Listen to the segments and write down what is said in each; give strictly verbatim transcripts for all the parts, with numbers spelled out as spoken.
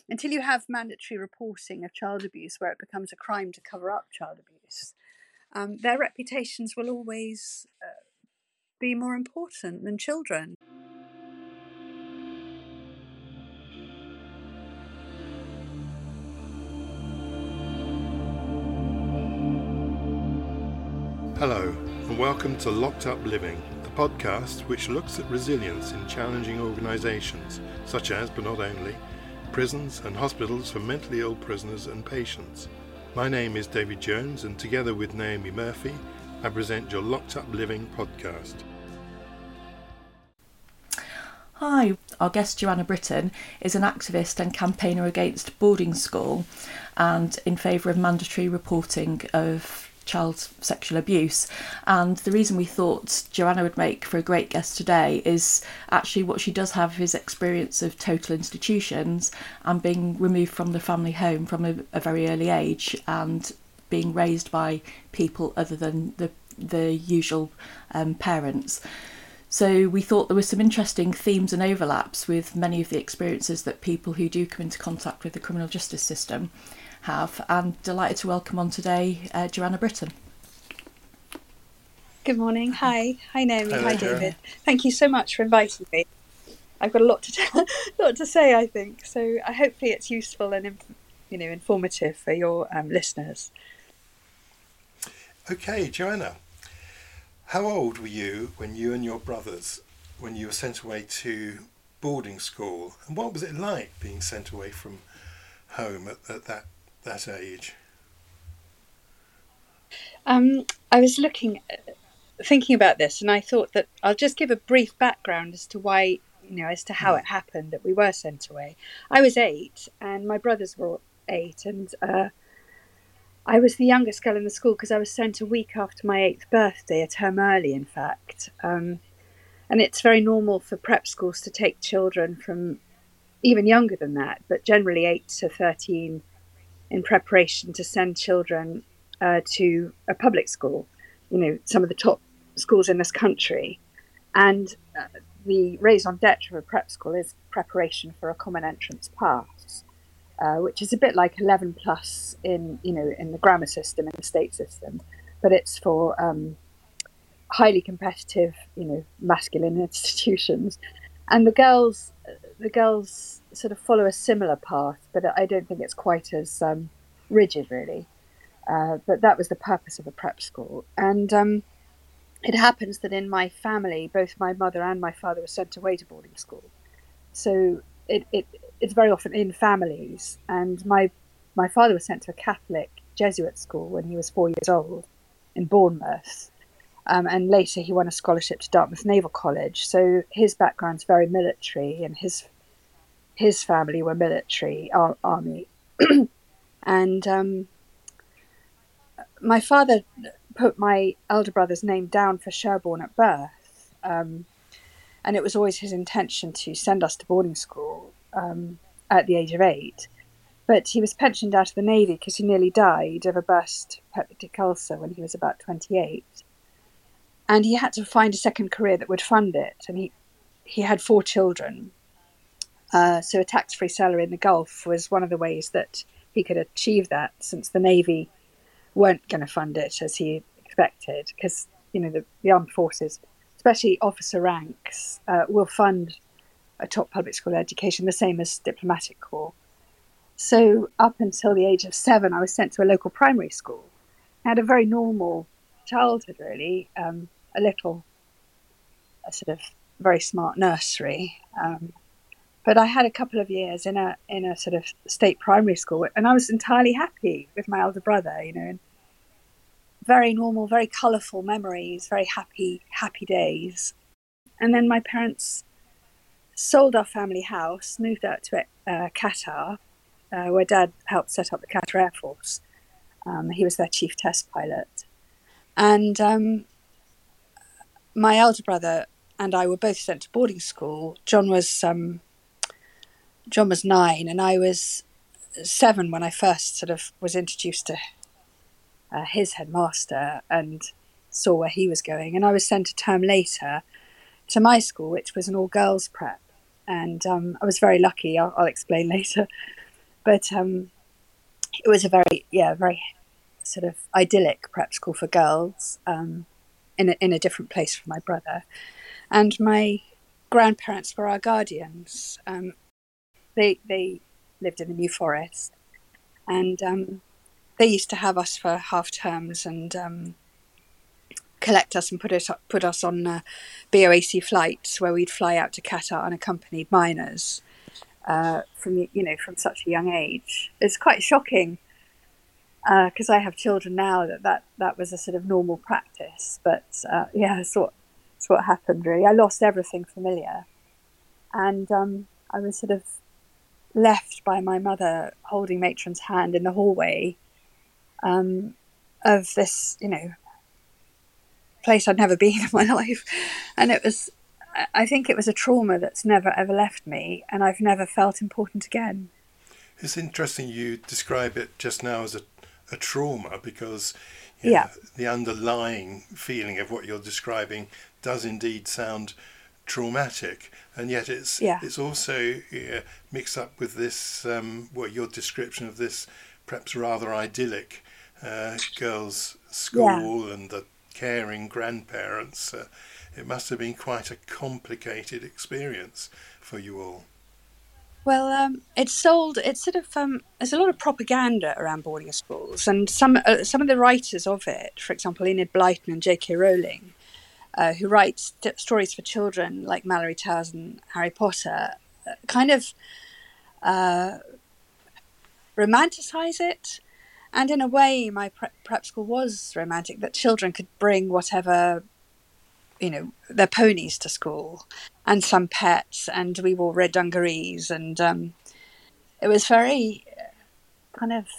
until you have mandatory reporting of child abuse where it becomes a crime to cover up child abuse, um, their reputations will always uh, be more important than children. Hello, and welcome to Locked Up Living, the podcast which looks at resilience in challenging organisations, such as, but not only, prisons and hospitals for mentally ill prisoners and patients. My name is David Jones, and together with Naomi Murphy, I present your Locked Up Living podcast. Hi, our guest Joanna Britton is an activist and campaigner against boarding school and in favour of mandatory reporting of child sexual abuse. And the reason we thought Joanna would make for a great guest today is actually what she does have is experience of total institutions and being removed from the family home from a, a very early age and being raised by people other than the, the usual um, parents. So we thought there were some interesting themes and overlaps with many of the experiences that people who do come into contact with the criminal justice system have, and delighted to welcome on today uh, Joanna Britton. Good morning. Hi. Hi, Naomi. Hello, Hi, Joanna. David. Thank you so much for inviting me. I've got a lot to tell, lot to say, I think. So uh, hopefully it's useful and you know informative for your um, listeners. Okay, Joanna, how old were you when you and your brothers, when you were sent away to boarding school, and what was it like being sent away from home at, at that that age? Um, I was looking, thinking about this, and I thought that I'll just give a brief background as to why, you know, as to how Mm. it happened that we were sent away. I was eight, and my brothers were eight, and uh, I was the youngest girl in the school because I was sent a week after my eighth birthday, a term early, in fact. Um, and it's very normal for prep schools to take children from even younger than that, but generally eight to thirteen in preparation to send children uh, to a public school, you know, some of the top schools in this country. And uh, the raison d'etre of a prep school is preparation for a common entrance pass, uh, which is a bit like eleven plus in, you know, in the grammar system, in the state system, but it's for um, highly competitive, you know, masculine institutions. And the girls, the girls sort of follow a similar path, but I don't think it's quite as um, rigid, really. Uh, but that was the purpose of a prep school. And um, it happens that in my family, both my mother and my father were sent away to boarding school. So it, it it's very often in families. And my my father was sent to a Catholic Jesuit school when he was four years old in Bournemouth. Um, and later he won a scholarship to Dartmouth Naval College. So his background's very military, and his his family were military, ar- army. And um, my father put my elder brother's name down for Sherborne at birth. Um, and it was always his intention to send us to boarding school um, at the age of eight. But he was pensioned out of the Navy because he nearly died of a burst peptic ulcer when he was about twenty-eight. And he had to find a second career that would fund it. And he, he had four children. Uh, so a tax-free salary in the Gulf was one of the ways that he could achieve that, since the Navy weren't going to fund it as he expected. Because, you know, the, the armed forces, especially officer ranks, uh, will fund a top public school education, the same as diplomatic corps. So up until the age of seven, I was sent to a local primary school. I had a very normal childhood, really. Um, a little, a sort of very smart nursery. Um, but I had a couple of years in a in a sort of state primary school, and I was entirely happy with my elder brother, you know, and very normal, very colourful memories, very happy, happy days. And then my parents sold our family house, moved out to uh, Qatar, uh, where Dad helped set up the Qatar Air Force. Um, he was their chief test pilot. And um, my elder brother and I were both sent to boarding school. John was um, John was nine, and I was seven when I first sort of was introduced to uh, his headmaster and saw where he was going. And I was sent a term later to my school, which was an all-girls prep. And um, I was very lucky, I'll, I'll explain later. but um, it was a very, yeah, very sort of idyllic prep school for girls, um, in a, in a different place from my brother. And my grandparents were our guardians. Um, they they lived in the New Forest, and um, they used to have us for half terms and um, collect us and put us put us on uh, B O A C flights where we'd fly out to Qatar unaccompanied minors uh, from you know from such a young age. It's quite shocking because uh, I have children now that, that that was a sort of normal practice. But uh, yeah, it's what it's what happened really. I lost everything familiar, and um, I was sort of left by my mother holding matron's hand in the hallway um, of this, you know, place I'd never been in my life. And it was, I think it was a trauma that's never ever left me, and I've never felt important again. It's interesting you describe it just now as a, a trauma, because you yeah. know, the underlying feeling of what you're describing does indeed sound traumatic, and yet it's yeah. it's also yeah, mixed up with this um, what your description of this perhaps rather idyllic uh, girls' school yeah. and the caring grandparents. Uh, it must have been quite a complicated experience for you all. Well, um, it's sold. It's sort of um, there's a lot of propaganda around boarding schools, and some uh, some of the writers of it, for example, Enid Blyton and J K Rowling, uh, who writes t- stories for children like Malory Towers and Harry Potter, uh, kind of uh, romanticize it. And in a way, my prep, prep school was romantic, that children could bring whatever, you know, their ponies to school and some pets, and we wore red dungarees. And um, it was very kind of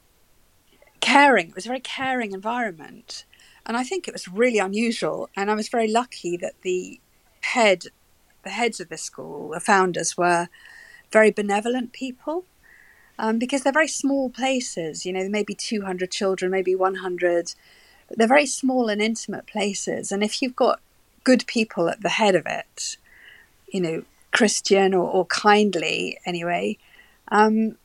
caring. It was a very caring environment. And I think it was really unusual. And I was very lucky that the head, the heads of the school, the founders, were very benevolent people. Um, because they're very small places, you know, maybe two hundred children, maybe one hundred. But they're very small and intimate places. And if you've got good people at the head of it, you know, Christian or, or kindly anyway, um,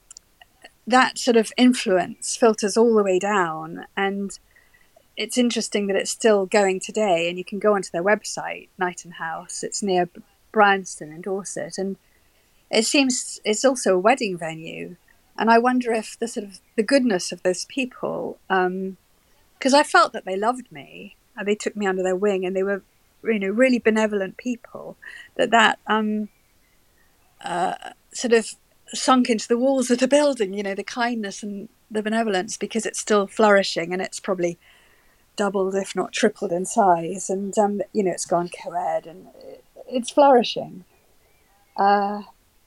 that sort of influence filters all the way down. And it's interesting that it's still going today. And you can go onto their website, Knighton House. It's near Bryanston in Dorset. And it seems it's also a wedding venue, and I wonder if the sort of the goodness of those people, because um, I felt that they loved me and they took me under their wing, and they were, you know, really benevolent people. That that um, uh, sort of sunk into the walls of the building, you know, the kindness and the benevolence, because it's still flourishing and it's probably doubled, if not tripled, in size, and um, you know, it's gone co-ed and it, it's flourishing. Uh,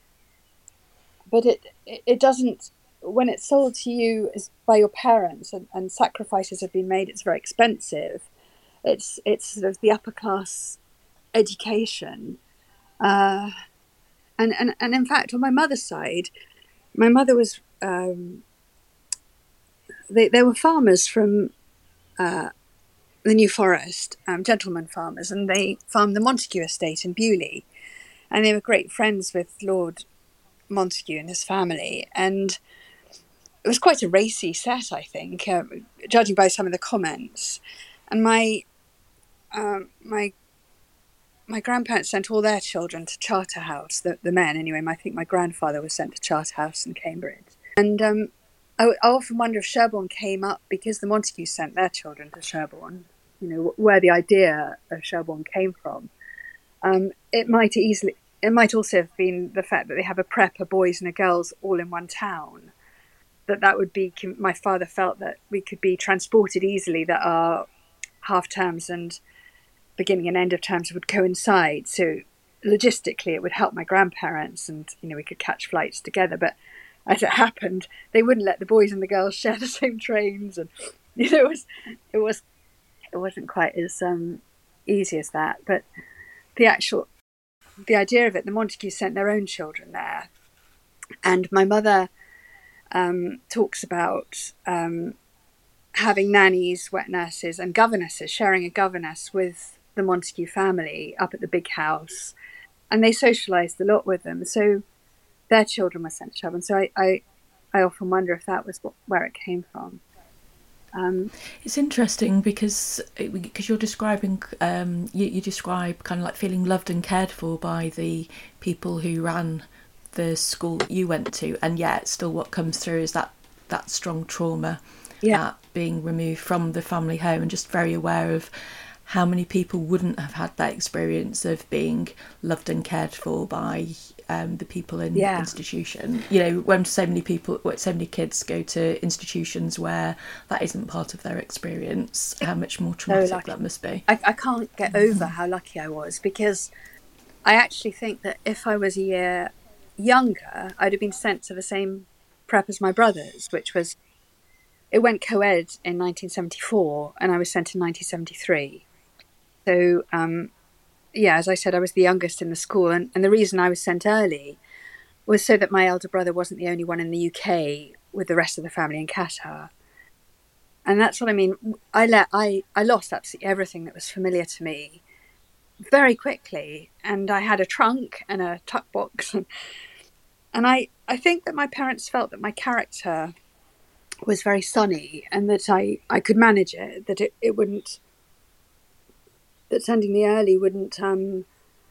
But it it doesn't, when it's sold to you as by your parents and, and sacrifices have been made, it's very expensive. It's it's sort of the upper class education. Uh, and, and, and in fact, on my mother's side, my mother was, um, they, they were farmers from uh, the New Forest, um, gentlemen farmers, and they farmed the Montague estate in Bewley. And they were great friends with Lord Montague and his family, and it was quite a racy set, I think, uh, judging by some of the comments. And my um, my my grandparents sent all their children to Charterhouse, the, the men anyway. I think my grandfather was sent to Charterhouse in Cambridge, and um, I, I often wonder if Sherborne came up because the Montagues sent their children to Sherborne. You know, where the idea of Sherborne came from. Um, it might easily. It might also have been the fact that they have a prep, a boys and a girls all in one town. That that would be, my father felt that we could be transported easily, that our half terms and beginning and end of terms would coincide. So logistically it would help my grandparents, and, you know, we could catch flights together. But as it happened, they wouldn't let the boys and the girls share the same trains. And, you know, it was, it was, it wasn't quite as um, easy as that. But the actual, the idea of it, the Montagues sent their own children there. And my mother um, talks about um, having nannies, wet nurses and governesses, sharing a governess with the Montague family up at the big house. And they socialised a lot with them. So their children were sent to travel. And so I, I, I often wonder if that was what, where it came from. Um, it's interesting because because you're describing um, you, you describe kind of like feeling loved and cared for by the people who ran the school that you went to, and yet still what comes through is that that strong trauma yeah. at being removed from the family home, and just very aware of how many people wouldn't have had that experience of being loved and cared for by um, the people in yeah. the institution. You know, when so many people, so many kids go to institutions where that isn't part of their experience, how much more traumatic so that must be. I, I can't get over how lucky I was, because I actually think that if I was a year younger, I'd have been sent to the same prep as my brothers, which was, it went co-ed in nineteen seventy-four and I was sent in nineteen seventy-three. So, um, yeah, as I said, I was the youngest in the school. And, and the reason I was sent early was so that my elder brother wasn't the only one in the U K with the rest of the family in Qatar. And that's what I mean. I let I, I lost absolutely everything that was familiar to me very quickly. And I had a trunk and a tuck box. And, and I, I think that my parents felt that my character was very sunny and that I, I could manage it, that it, it wouldn't... that sending me early wouldn't, um,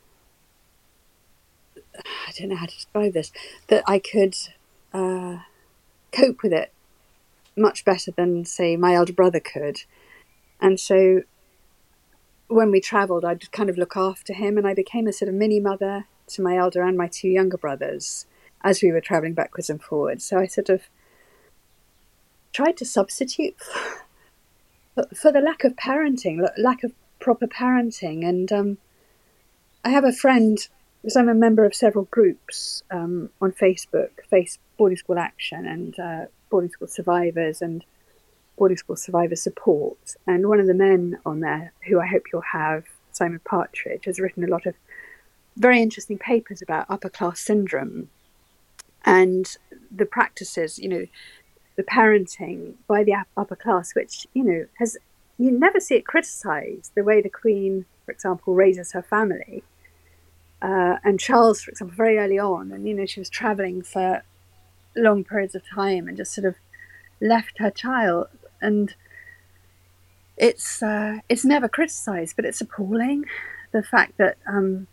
I don't know how to describe this, that I could uh, cope with it much better than, say, my elder brother could. And so when we travelled, I'd kind of look after him, and I became a sort of mini-mother to my elder and my two younger brothers as we were travelling backwards and forwards. So I sort of tried to substitute for, for the lack of parenting, lack of proper parenting. And um, I have a friend, because I'm a member of several groups um, on Facebook, Face Boarding School Action and uh, Boarding School Survivors and Boarding School Survivor Support. And one of the men on there, who I hope you'll have, Simon Partridge, has written a lot of very interesting papers about upper class syndrome and the practices, you know, the parenting by the upper class, which, you know, has... you never see it criticised, the way the Queen, for example, raises her family. Uh, and Charles, for example, very early on, and, you know, she was travelling for long periods of time and just sort of left her child. And it's uh, it's never criticised, but it's appalling, the fact that um,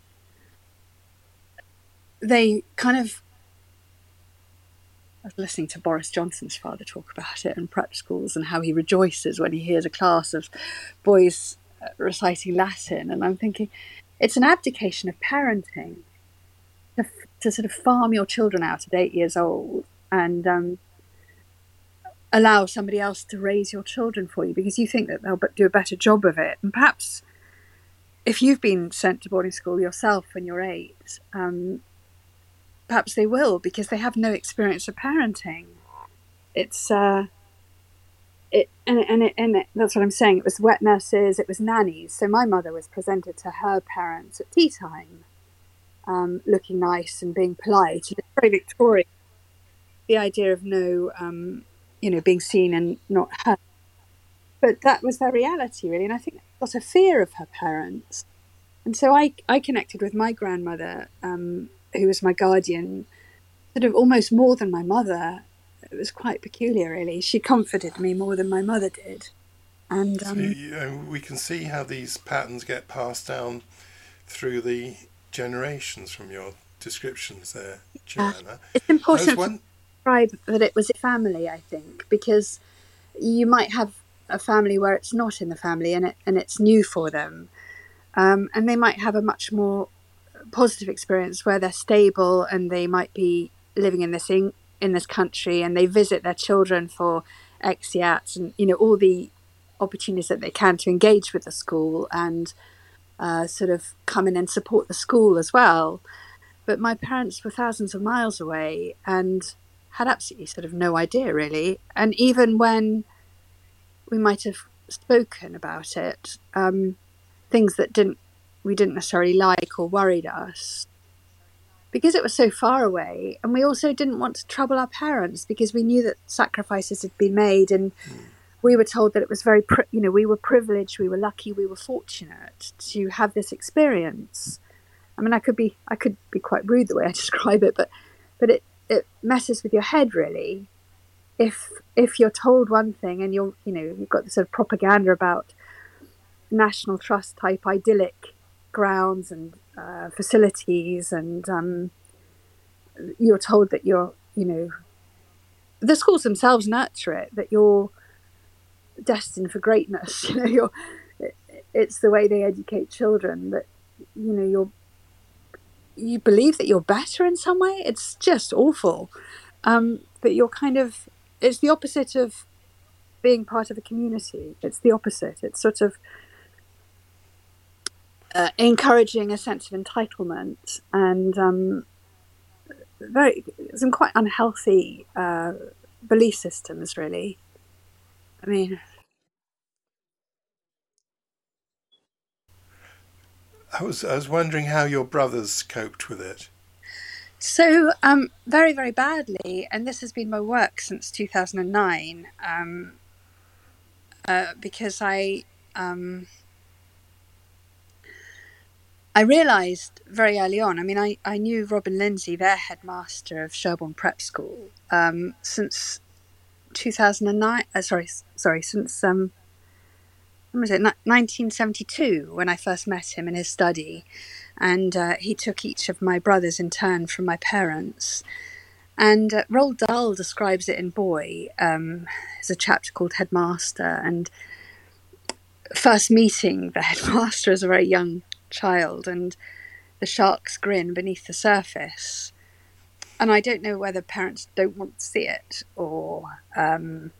they kind of... I was listening to Boris Johnson's father talk about it in prep schools and how he rejoices when he hears a class of boys reciting Latin. And I'm thinking, it's an abdication of parenting to, to sort of farm your children out at eight years old and um, allow somebody else to raise your children for you because you think that they'll do a better job of it. And perhaps if you've been sent to boarding school yourself when you're eight, um, perhaps they will, because they have no experience of parenting. It's uh, it and and it, and it, that's what I'm saying. It was wet nurses, it was nannies. So my mother was presented to her parents at tea time, um, looking nice and being polite. It's very Victorian. The idea of no, um, you know, being seen and not heard. But that was their reality, really. And I think they got a fear of her parents. And so I I connected with my grandmother. Um, who was my guardian, sort of almost more than my mother. It was quite peculiar, really. She comforted me more than my mother did. And um, so, you know, we can see how these patterns get passed down through the generations from your descriptions there, Joanna. Uh, it's important one... to describe that it was a family, I think, because you might have a family where it's not in the family and it and it's new for them. Um, and they might have a much more positive experience where they're stable and they might be living in this in, in this country and they visit their children for exeats and, you know, all the opportunities that they can to engage with the school and uh, sort of come in and support the school as well. But my parents were thousands of miles away and had absolutely sort of no idea, really. And even when we might have spoken about it, um, things that didn't we didn't necessarily like or worried us, because it was so far away, and we also didn't want to trouble our parents because we knew that sacrifices had been made, and mm. we were told that it was very, pri- you know, we were privileged, we were lucky, we were fortunate to have this experience. I mean, I could be, I could be quite rude the way I describe it, but but it, it messes with your head really. If if you're told one thing and you're you know you've got this sort of propaganda about National Trust type idyllic grounds and uh, facilities, and um, you're told that you're you know the schools themselves nurture it, that you're destined for greatness. You know, you're it's the way they educate children, that you know you're you believe that you're better in some way. It's just awful. Um, but you're kind of it's the opposite of being part of a community. It's the opposite. It's sort of uh, encouraging a sense of entitlement and um, very some quite unhealthy uh, belief systems, really. I mean, I was I was wondering how your brothers coped with it. so um, very, very badly, and this has been my work since two thousand nine, um, uh, because I um, I realised very early on. I mean, I, I knew Robin Lindsay, their headmaster of Sherborne Prep School, um, since two thousand nine. Uh, sorry, sorry, since um, when was it? nineteen seventy-two, when I first met him in his study, and uh, he took each of my brothers in turn from my parents. And uh, Roald Dahl describes it in Boy. Um, there's a chapter called Headmaster, and first meeting the headmaster as a very young child, and the shark's grin beneath the surface. And I don't know whether parents don't want to see it, or um,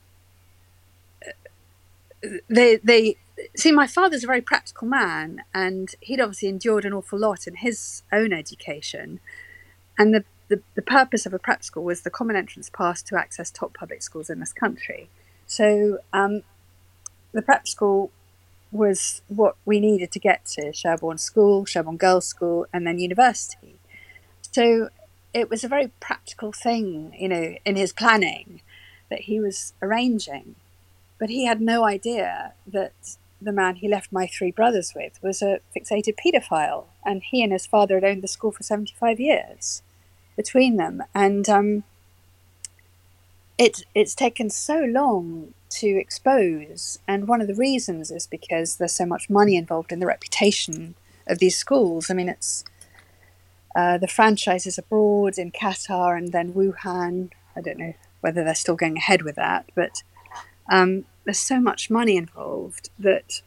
they they see. My father's a very practical man, and he'd obviously endured an awful lot in his own education. And the the, the purpose of a prep school was the common entrance pass to access top public schools in this country. So um, the prep school was what we needed to get to Sherborne School, Sherborne Girls' School, and then university. So it was a very practical thing, you know, in his planning that he was arranging. But he had no idea that the man he left my three brothers with was a fixated paedophile, and he and his father had owned the school for seventy-five years between them. And um, it, it's taken so long to expose, and one of the reasons is because there's so much money involved in the reputation of these schools. I mean, it's uh, the franchises abroad in Qatar and then Wuhan. I don't know whether they're still going ahead with that, but um, there's so much money involved that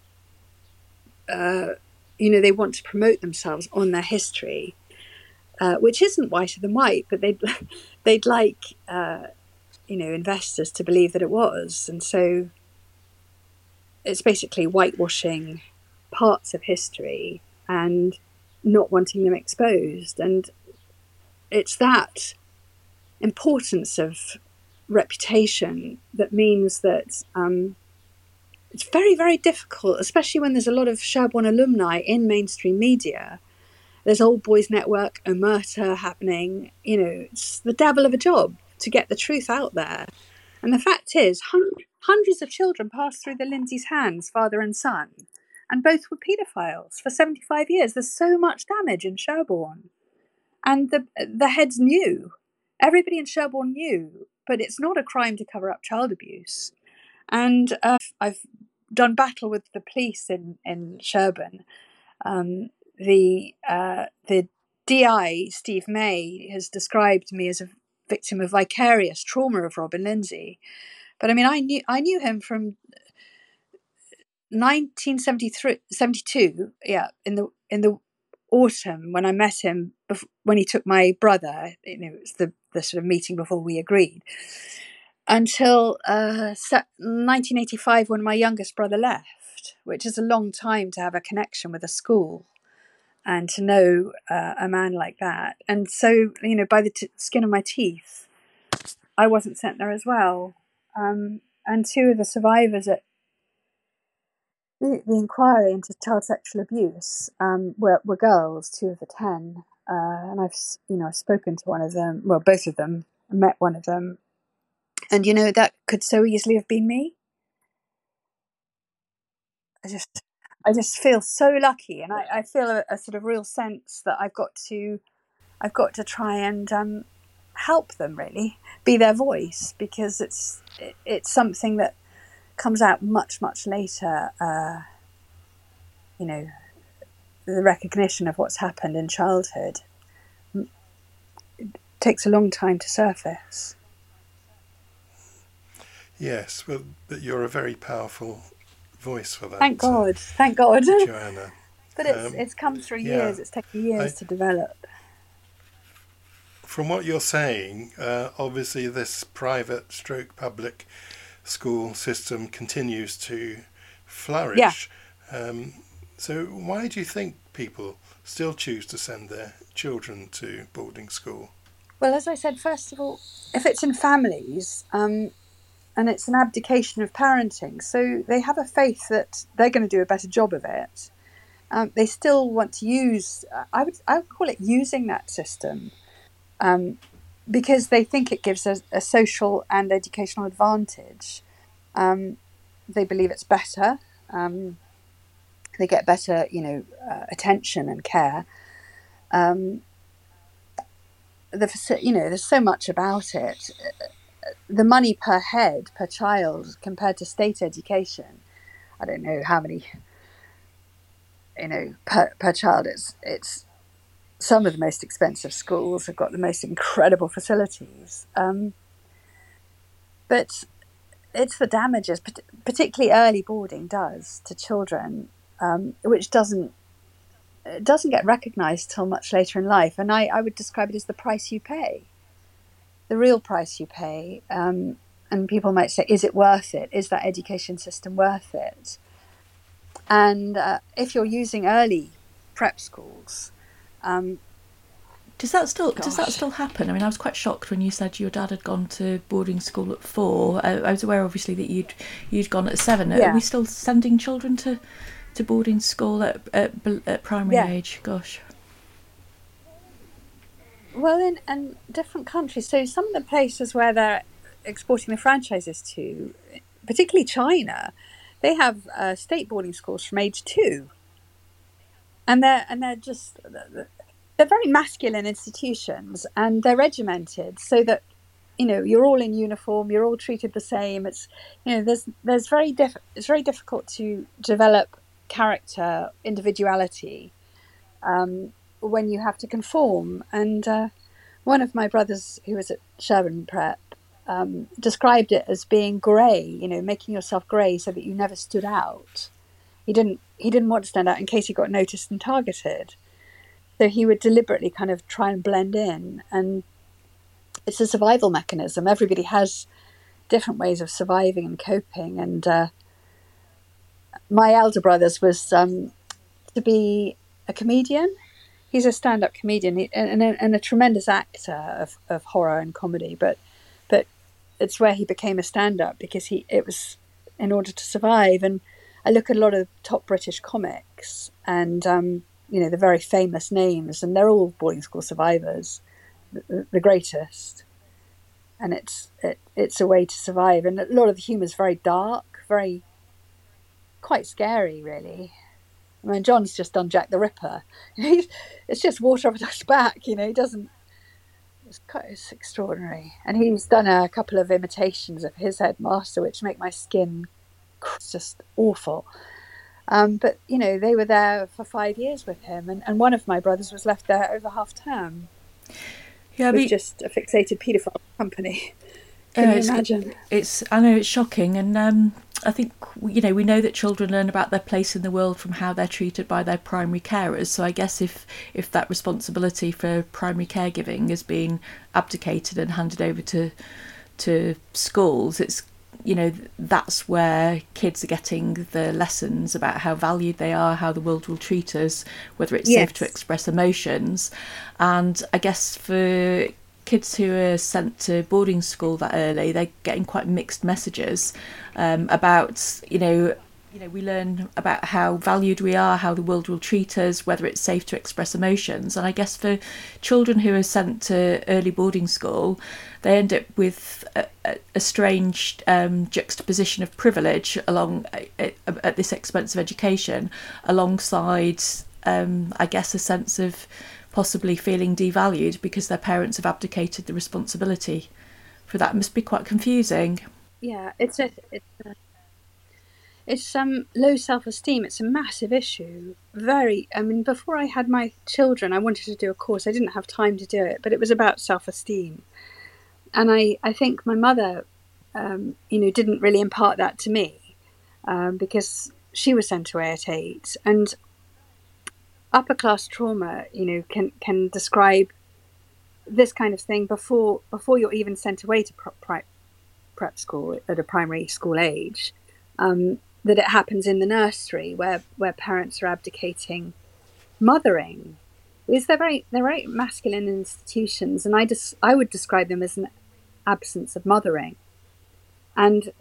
uh, you know they want to promote themselves on their history, uh, which isn't whiter than white, but they'd they'd like uh, you know investors to believe that it was, and so it's basically whitewashing parts of history and not wanting them exposed. And it's that importance of reputation that means that um, it's very, very difficult, especially when there's a lot of Sherborne alumni in mainstream media. There's Old Boys Network, Omerta happening. You know, it's the devil of a job to get the truth out there. And the fact is, hun- hundreds of children passed through the Lindsay's hands, father and son, and both were paedophiles for seventy-five years. There's so much damage in Sherborne. And the the heads knew. Everybody in Sherborne knew, but it's not a crime to cover up child abuse. And uh, I've done battle with the police in, in Sherborne. Um, the uh, the D I, Steve May, has described me as a victim of vicarious trauma of Robin Lindsay. But I mean, I knew I knew him from nineteen seventy-two, yeah, in the in the autumn when I met him before, when he took my brother. You know, it was the the sort of meeting before we agreed. Until uh, nineteen eighty-five, when my youngest brother left, which is a long time to have a connection with a school and to know uh, a man like that. And so, you know, by the t- skin of my teeth, I wasn't sent there as well. Um, and two of the survivors at the, the inquiry into child sexual abuse um, were, were girls, two of the ten. Uh, and I've, you know, I've spoken to one of them, well, both of them, met one of them. And, you know, that could so easily have been me. I just, I just feel so lucky. And I, I feel a, a sort of real sense that I've got to I've got to try and um, help them, really be their voice, because it's it, it's something that comes out much much later. Uh, you know, the recognition of what's happened in childhood takes a long time to surface. Yes, well, but you're a very powerful voice for that. Thank God, uh, thank God, Joanna. But it's um, it's come through yeah, years. It's taken years I, to develop. From what you're saying, uh, obviously this private stroke public school system continues to flourish. Yeah. Um, so why do you think people still choose to send their children to boarding school? Well, as I said, first of all, if it's in families, um, and it's an abdication of parenting, so they have a faith that they're going to do a better job of it. Um, they still want to use, I would I would call it using that system, um, because they think it gives a, a social and educational advantage. Um, they believe it's better. Um, they get better, you know, uh, attention and care. Um, the you know, there's so much about it. The money per head per child compared to state education, I don't know how many. You know, per, per child, it's it's some of the most expensive schools have got the most incredible facilities, um, but it's the damages, particularly early boarding does to children, um, which doesn't it doesn't get recognised till much later in life, and I, I would describe it as the price you pay, the real price you pay, um, and people might say, is it worth it? Is that education system worth it? And uh, if you're using early prep schools, um, does that still gosh. does that still happen? I mean, I was quite shocked when you said your dad had gone to boarding school at four. I, I was aware, obviously, that you'd you'd gone at seven. Yeah. Are we still sending children to, to boarding school at at, at primary yeah. age? Gosh. Well, in and different countries. So some of the places where they're exporting the franchises to, particularly China, they have uh, state boarding schools from age two, and they're and they're just they're very masculine institutions, and they're regimented so that, you know, you're all in uniform, you're all treated the same. It's, you know, there's there's very diff- it's very difficult to develop character, individuality, um, when you have to conform. And uh, one of my brothers, who was at Sherborne Prep, Um, described it as being grey, you know, making yourself grey so that you never stood out. He didn't he didn't want to stand out in case he got noticed and targeted. So he would deliberately kind of try and blend in. And it's a survival mechanism. Everybody has different ways of surviving and coping. And uh, my elder brother's was um, to be a comedian. He's a stand-up comedian and, and, and a tremendous actor of, of horror and comedy, but but it's where he became a stand-up, because he it was in order to survive. And I look at a lot of top British comics, and um, you know, the very famous names, and they're all boarding school survivors, the, the greatest. And it's it, it's a way to survive. And a lot of the humour is very dark, very quite scary, really. I mean, John's just done Jack the Ripper. It's just water off a duck's back, you know. He doesn't. It's quite it's extraordinary. And he's done a couple of imitations of his headmaster, which make my skin just awful. Um, but, you know, they were there for five years with him. And, and one of my brothers was left there over half term. Yeah, with just a fixated paedophile company. Can uh, you it's, imagine? It's, I know it's shocking. And um, I think, you know, we know that children learn about their place in the world from how they're treated by their primary carers. So I guess if, if that responsibility for primary caregiving is being abdicated and handed over to to schools, it's, you know, that's where kids are getting the lessons about how valued they are, how the world will treat us, whether it's yes. safe to express emotions. And I guess for kids who are sent to boarding school that early, they're getting quite mixed messages um, about, you know, you know, we learn about how valued we are, how the world will treat us, whether it's safe to express emotions. And I guess for children who are sent to early boarding school, they end up with a, a, a strange um, juxtaposition of privilege along at, at this expense of education, alongside, um, I guess, a sense of possibly feeling devalued because their parents have abdicated the responsibility for that. It must be quite confusing. Yeah, it's a, it's a, it's um low self-esteem. It's a massive issue. Very. I mean, before I had my children, I wanted to do a course. I didn't have time to do it, but it was about self-esteem. And I, I think my mother, um, you know, didn't really impart that to me, um, because she was sent away at eight. And upper class trauma, you know, can can describe this kind of thing before before you're even sent away to prep, prep school at a primary school age. Um, that it happens in the nursery where where parents are abdicating mothering. Because they're very they're very masculine institutions, and I just I would describe them as an absence of mothering. And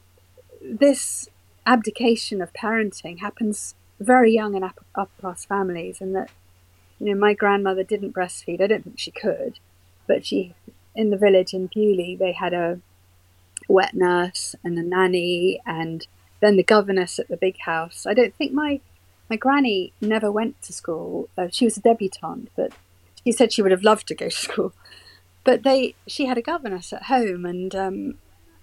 this abdication of parenting happens very young in upper, upper class families, and that, you know, my grandmother didn't breastfeed. I don't think she could, but she, in the village in Bewley, they had a wet nurse and a nanny, and then the governess at the big house. I don't think my my granny never went to school. Uh, she was a debutante, but she said she would have loved to go to school. But they, she had a governess at home, and um,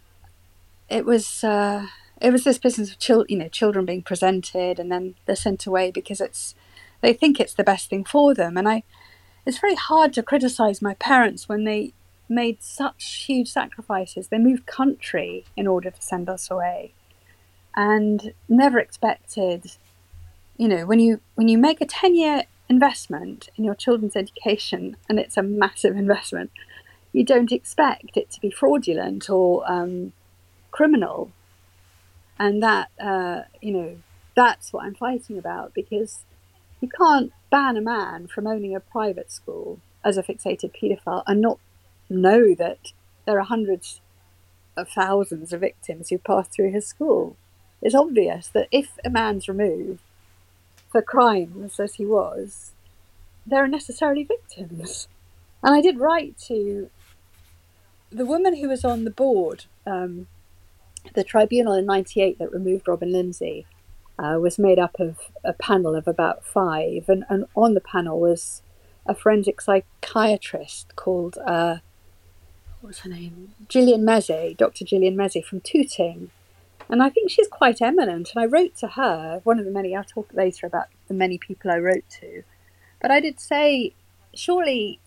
it was uh, it was this business of chil- you know, children being presented and then they're sent away because it's they think it's the best thing for them. And I, it's very hard to criticize my parents when they made such huge sacrifices. They moved country in order to send us away, and never expected. You know, when you when you make a ten-year investment in your children's education, and it's a massive investment, you don't expect it to be fraudulent or um, criminal. And that, uh, you know, that's what I'm fighting about, because you can't ban a man from owning a private school as a fixated paedophile and not know that there are hundreds of thousands of victims who pass through his school. It's obvious that if a man's removed for crimes as he was, there are necessarily victims. And I did write to the woman who was on the board, um, the tribunal in ninety-eight that removed Robin Lindsay. Uh, was made up of a panel of about five, and, and on the panel was a forensic psychiatrist called, uh, what was her name? Gillian Meze, Doctor Gillian Meze from Tooting. And I think she's quite eminent. And I wrote to her, one of the many, I'll talk later about the many people I wrote to. But I did say, surely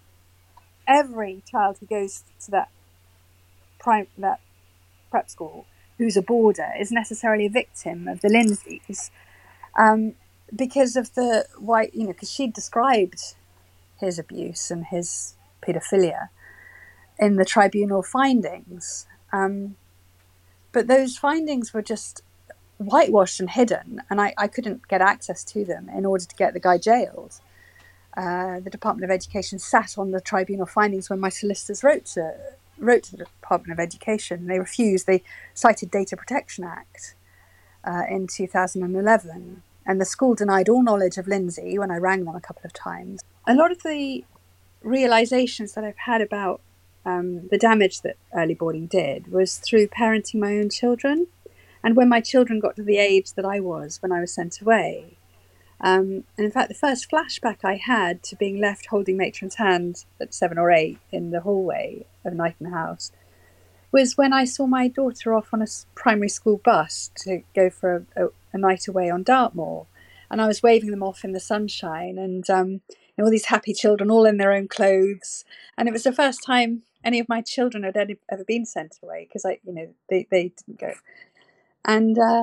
every child who goes to that prime, that prep school who's a boarder is necessarily a victim of the Lindsays, um, because of the why you know because she described his abuse and his paedophilia in the tribunal findings, um, but those findings were just whitewashed and hidden, and I, I couldn't get access to them in order to get the guy jailed. Uh, the Department of Education sat on the tribunal findings when my solicitors wrote to wrote to the Department of Education. They refused. They cited Data Protection Act uh, in two thousand eleven, and the school denied all knowledge of Lindsay when I rang them a couple of times. A lot of the realizations that I've had about um, the damage that early boarding did was through parenting my own children, and when my children got to the age that I was when I was sent away. Um, and in fact, the first flashback I had to being left holding matron's hand at seven or eight in the hallway of Knighton House was when I saw my daughter off on a primary school bus to go for a, a, a night away on Dartmoor. And I was waving them off in the sunshine, and um, and all these happy children, all in their own clothes. And it was the first time any of my children had ever been sent away, because I, you know, they, they didn't go. And uh,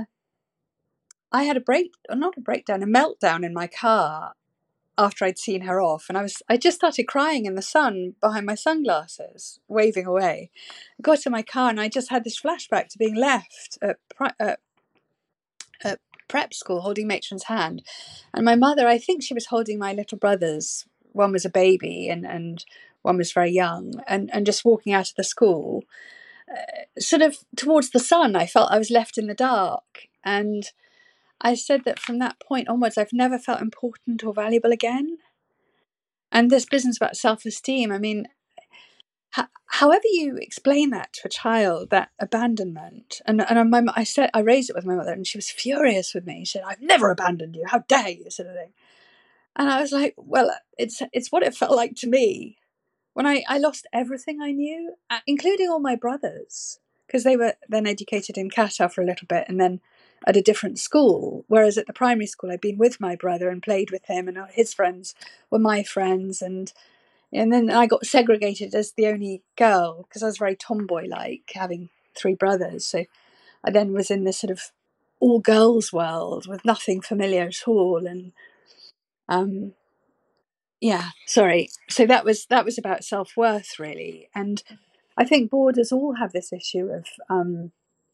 I had a break, not a breakdown, a meltdown in my car after I'd seen her off. And I was, I just started crying in the sun behind my sunglasses, waving away. I got to my car and I just had this flashback to being left at, at, at prep school holding matron's hand. And my mother, I think she was holding my little brothers. One was a baby and, and one was very young, and, and just walking out of the school, uh, sort of towards the sun. I felt I was left in the dark. And I said that from that point onwards, I've never felt important or valuable again. And this business about self-esteem, I mean, h- however you explain that to a child, that abandonment, and and my, I said I raised it with my mother, and she was furious with me. She said, "I've never abandoned you. How dare you?" sort of thing. And I was like, well, it's it's what it felt like to me when I, I lost everything I knew, including all my brothers, because they were then educated in Qatar for a little bit and then at a different school. Whereas at the primary school, I'd been with my brother and played with him, and his friends were my friends. And and then I got segregated as the only girl because I was very tomboy-like, having three brothers. So I then was in this sort of all-girls world with nothing familiar at all. And um, yeah, sorry. So that was that was about self-worth, really. And I think boarders all have this issue of um,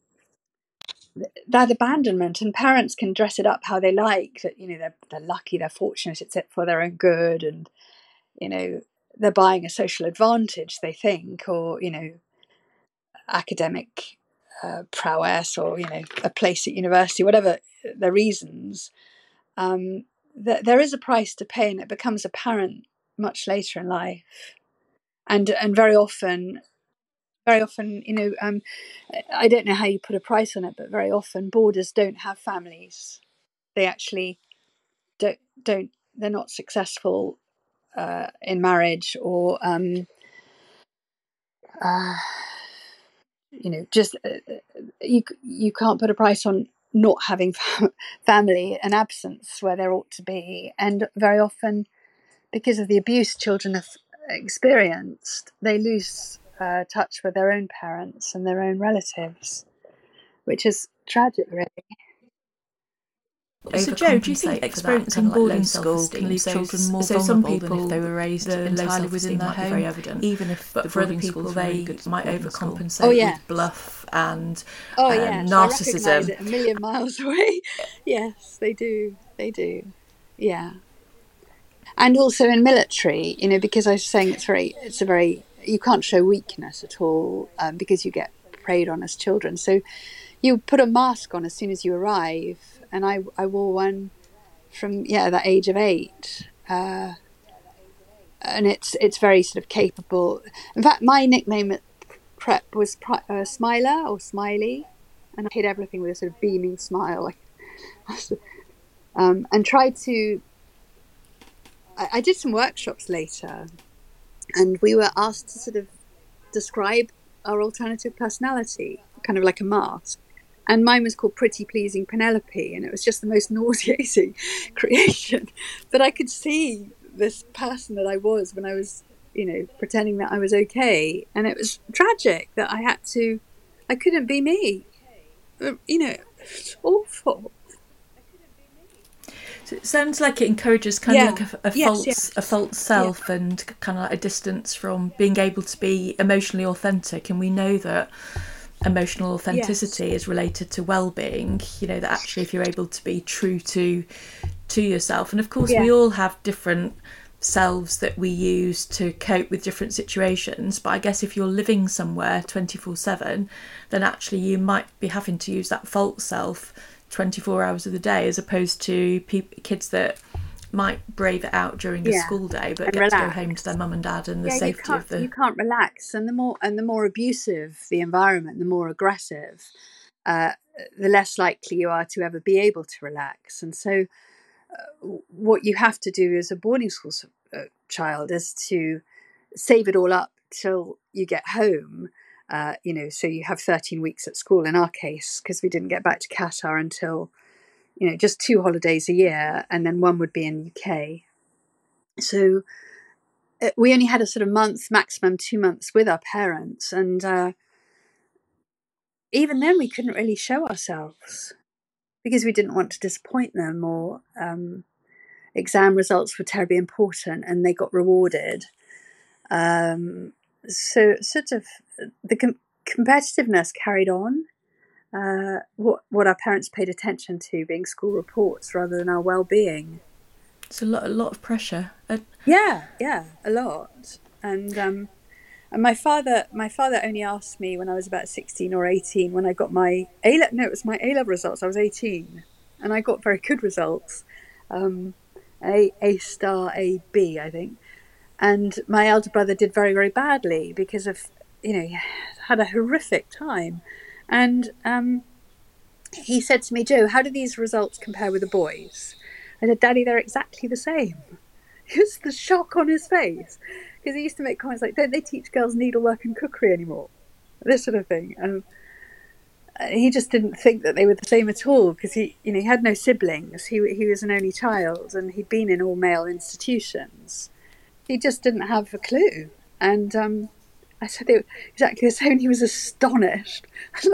that abandonment, and parents can dress it up how they like. That, you know, they're they're lucky, they're fortunate, it's for their own good, and you know, they're buying a social advantage, they think, or you know, academic uh, prowess, or you know, a place at university, whatever their reasons. Um, th- there is a price to pay, and it becomes apparent much later in life, and and very often. Very often, you know, um, I don't know how you put a price on it, but very often boarders don't have families. They actually don't, don't they're not successful uh, in marriage, or, um, uh, you know, just uh, you you can't put a price on not having family, an absence where there ought to be. And very often, because of the abuse children have experienced, they lose Uh, touch with their own parents and their own relatives, which is tragic, really. So, Joe, do you think experiencing kind of boarding like school can leave so, children more so vulnerable than if they were raised entirely within their home? Very evident. Even if, but the for other people, they might overcompensate oh, yeah. with bluff and oh, um, yes. narcissism. I recognise it a million miles away. Yes, they do. They do. Yeah. And also in military, you know, because I was saying it's very, it's a very. You can't show weakness at all um, because you get preyed on as children. So you put a mask on as soon as you arrive. And I, I wore one from, yeah, that age of eight. Uh, and it's it's very sort of capable. In fact, my nickname at prep was uh, Smiler or Smiley. And I hid everything with a sort of beaming smile. um, and tried to... I, I did some workshops later. And we were asked to sort of describe our alternative personality, kind of like a mask. And mine was called Pretty Pleasing Penelope, and it was just the most nauseating creation. But I could see this person that I was when I was, you know, pretending that I was okay. And it was tragic that I had to, I couldn't be me. You know, it's awful. So it sounds like it encourages kind yeah. of like a, a yes, false yes. a false self yeah. and kind of like a distance from being able to be emotionally authentic. And we know that emotional authenticity yes. is related to well-being, you know, that actually if you're able to be true to to yourself. And of course yeah. we all have different selves that we use to cope with different situations, but I guess if you're living somewhere twenty-four seven, then actually you might be having to use that false self twenty-four hours of the day, as opposed to pe- kids that might brave it out during the yeah. school day but and get relax. to go home to their mum and dad and the yeah, safety of the... You can't relax, and the more and the more abusive the environment, the more aggressive, uh, the less likely you are to ever be able to relax. And so uh, what you have to do as a boarding school uh, child is to save it all up till you get home. Uh, you know, so you have thirteen weeks at school in our case, because we didn't get back to Qatar until, you know, just two holidays a year, and then one would be in the U K. So uh, we only had a sort of month, maximum two months with our parents, and uh, even then we couldn't really show ourselves because we didn't want to disappoint them, or um, exam results were terribly important and they got rewarded. Um, so sort of the com- competitiveness carried on. Uh, what what our parents paid attention to being school reports rather than our well-being. It's a lot, a lot of pressure. Uh, yeah, yeah, a lot. And um, and my father, my father only asked me when I was about sixteen or eighteen, when I got my A level. No, it was my A level results. I was eighteen, and I got very good results, um, A A star, A B, I think. And my elder brother did very, very badly because of, you know, he had a horrific time. And um, he said to me, "Joe, how do these results compare with the boys?" I said, Daddy, they're exactly the same. It was the shock on his face, because he used to make comments like, don't they teach girls needlework and cookery anymore? This sort of thing. And he just didn't think that they were the same at all, because he, you know, he had no siblings. He he was an only child, and he'd been in all male institutions. He just didn't have a clue. And um, I said they were exactly the same. And he was astonished.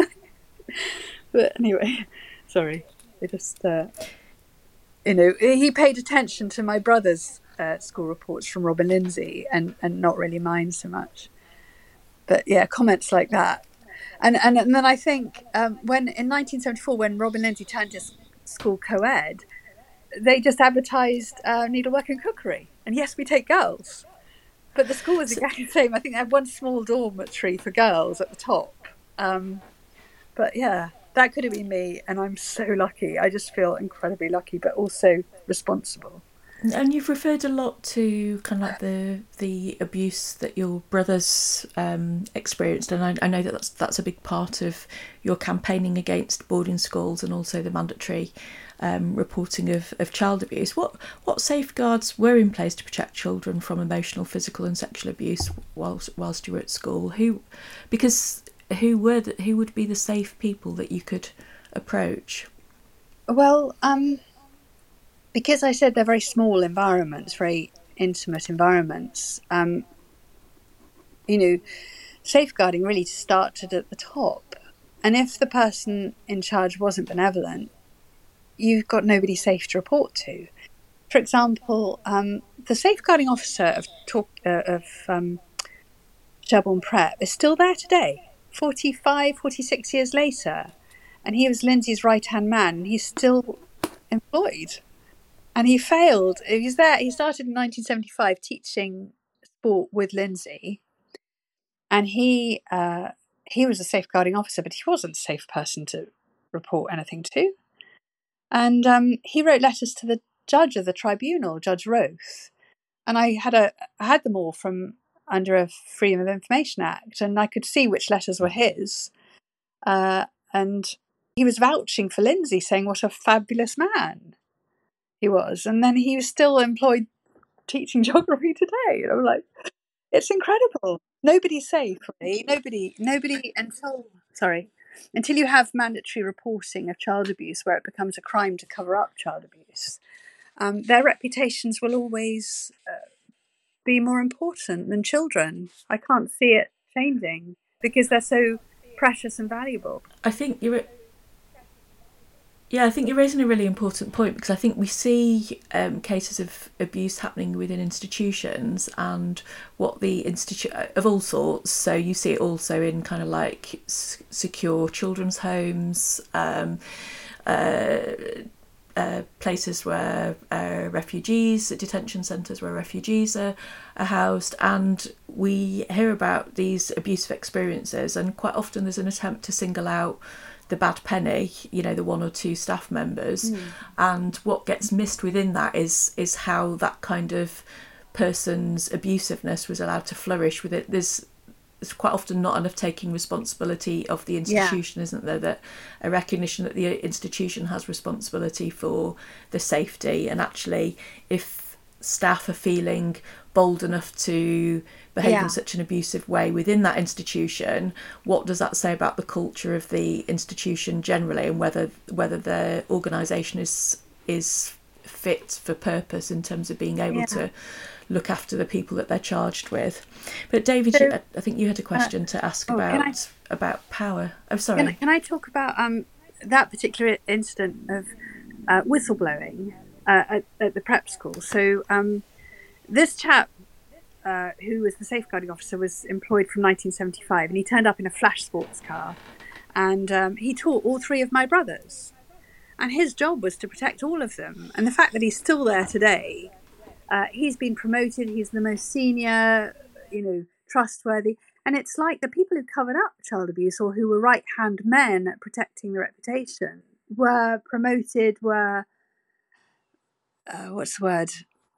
But anyway, sorry. I just, uh, you know, he paid attention to my brother's uh, school reports from Robin Lindsay, and and not really mine so much. But yeah, comments like that. And, and and then I think um, when in nineteen seventy-four, when Robin Lindsay turned his school co-ed, they just advertised uh, needlework and cookery. And yes, we take girls. But the school was exactly the same. I think they had one small dormitory for girls at the top. Um, but yeah, that could have been me. And I'm so lucky. I just feel incredibly lucky, but also responsible. And you've referred a lot to kind of like the the abuse that your brothers um, experienced, and I, I know that that's that's a big part of your campaigning against boarding schools and also the mandatory um, reporting of, of child abuse. What what safeguards were in place to protect children from emotional, physical, and sexual abuse whilst whilst you were at school? Who, because who were the, who would be the safe people that you could approach? Well, um. Because I said they're very small environments, very intimate environments, um, you know, safeguarding really started at the top. And if the person in charge wasn't benevolent, you've got nobody safe to report to. For example, um, the safeguarding officer of, talk, uh, of um, Shelbourne Prep is still there today, forty-five, forty-six years later. And he was Lindsay's right-hand man, and he's still employed. And he failed. He was there. He started in nineteen seventy-five teaching sport with Lindsay, and he uh, he was a safeguarding officer, but he wasn't a safe person to report anything to. And um, he wrote letters to the judge of the tribunal, Judge Roth, and I had a I had them all from under a Freedom of Information Act, and I could see which letters were his. Uh, and he was vouching for Lindsay, saying what a fabulous man he was, and then he was still employed teaching geography today. And I'm like, it's incredible. Nobody's safe, really. Nobody, nobody until sorry, until you have mandatory reporting of child abuse, where it becomes a crime to cover up child abuse. Um, their reputations will always uh, be more important than children. I can't see it changing because they're so precious and valuable. I think you're. Yeah, I think you're raising a really important point, because I think we see um, cases of abuse happening within institutions and what the institute of all sorts. So you see it also in kind of like s- secure children's homes, um, uh, uh, places where uh, refugees, detention centres where refugees are, are housed, and we hear about these abusive experiences, and quite often there's an attempt to single out the bad penny, you know, the one or two staff members, mm. and what gets missed within that is is how that kind of person's abusiveness was allowed to flourish with it. There's, there's quite often not enough taking responsibility of the institution, yeah. isn't there? That a recognition that the institution has responsibility for the safety, and actually if staff are feeling bold enough to behave yeah. in such an abusive way within that institution, what does that say about the culture of the institution generally, and whether whether the organisation is is fit for purpose in terms of being able yeah. to look after the people that they're charged with. But David, so, you, I think you had a question uh, to ask oh, about I, about power. Oh, sorry. Can I, can I talk about um, that particular incident of uh, whistleblowing uh, at, at the prep school? So um, this chap, Uh, who was the safeguarding officer, was employed from nineteen seventy-five, and he turned up in a flash sports car, and um, he taught all three of my brothers, and his job was to protect all of them. And the fact that he's still there today, uh, he's been promoted, he's the most senior, you know, trustworthy, and it's like the people who covered up child abuse, or who were right-hand men at protecting the reputation, were promoted, were uh, what's the word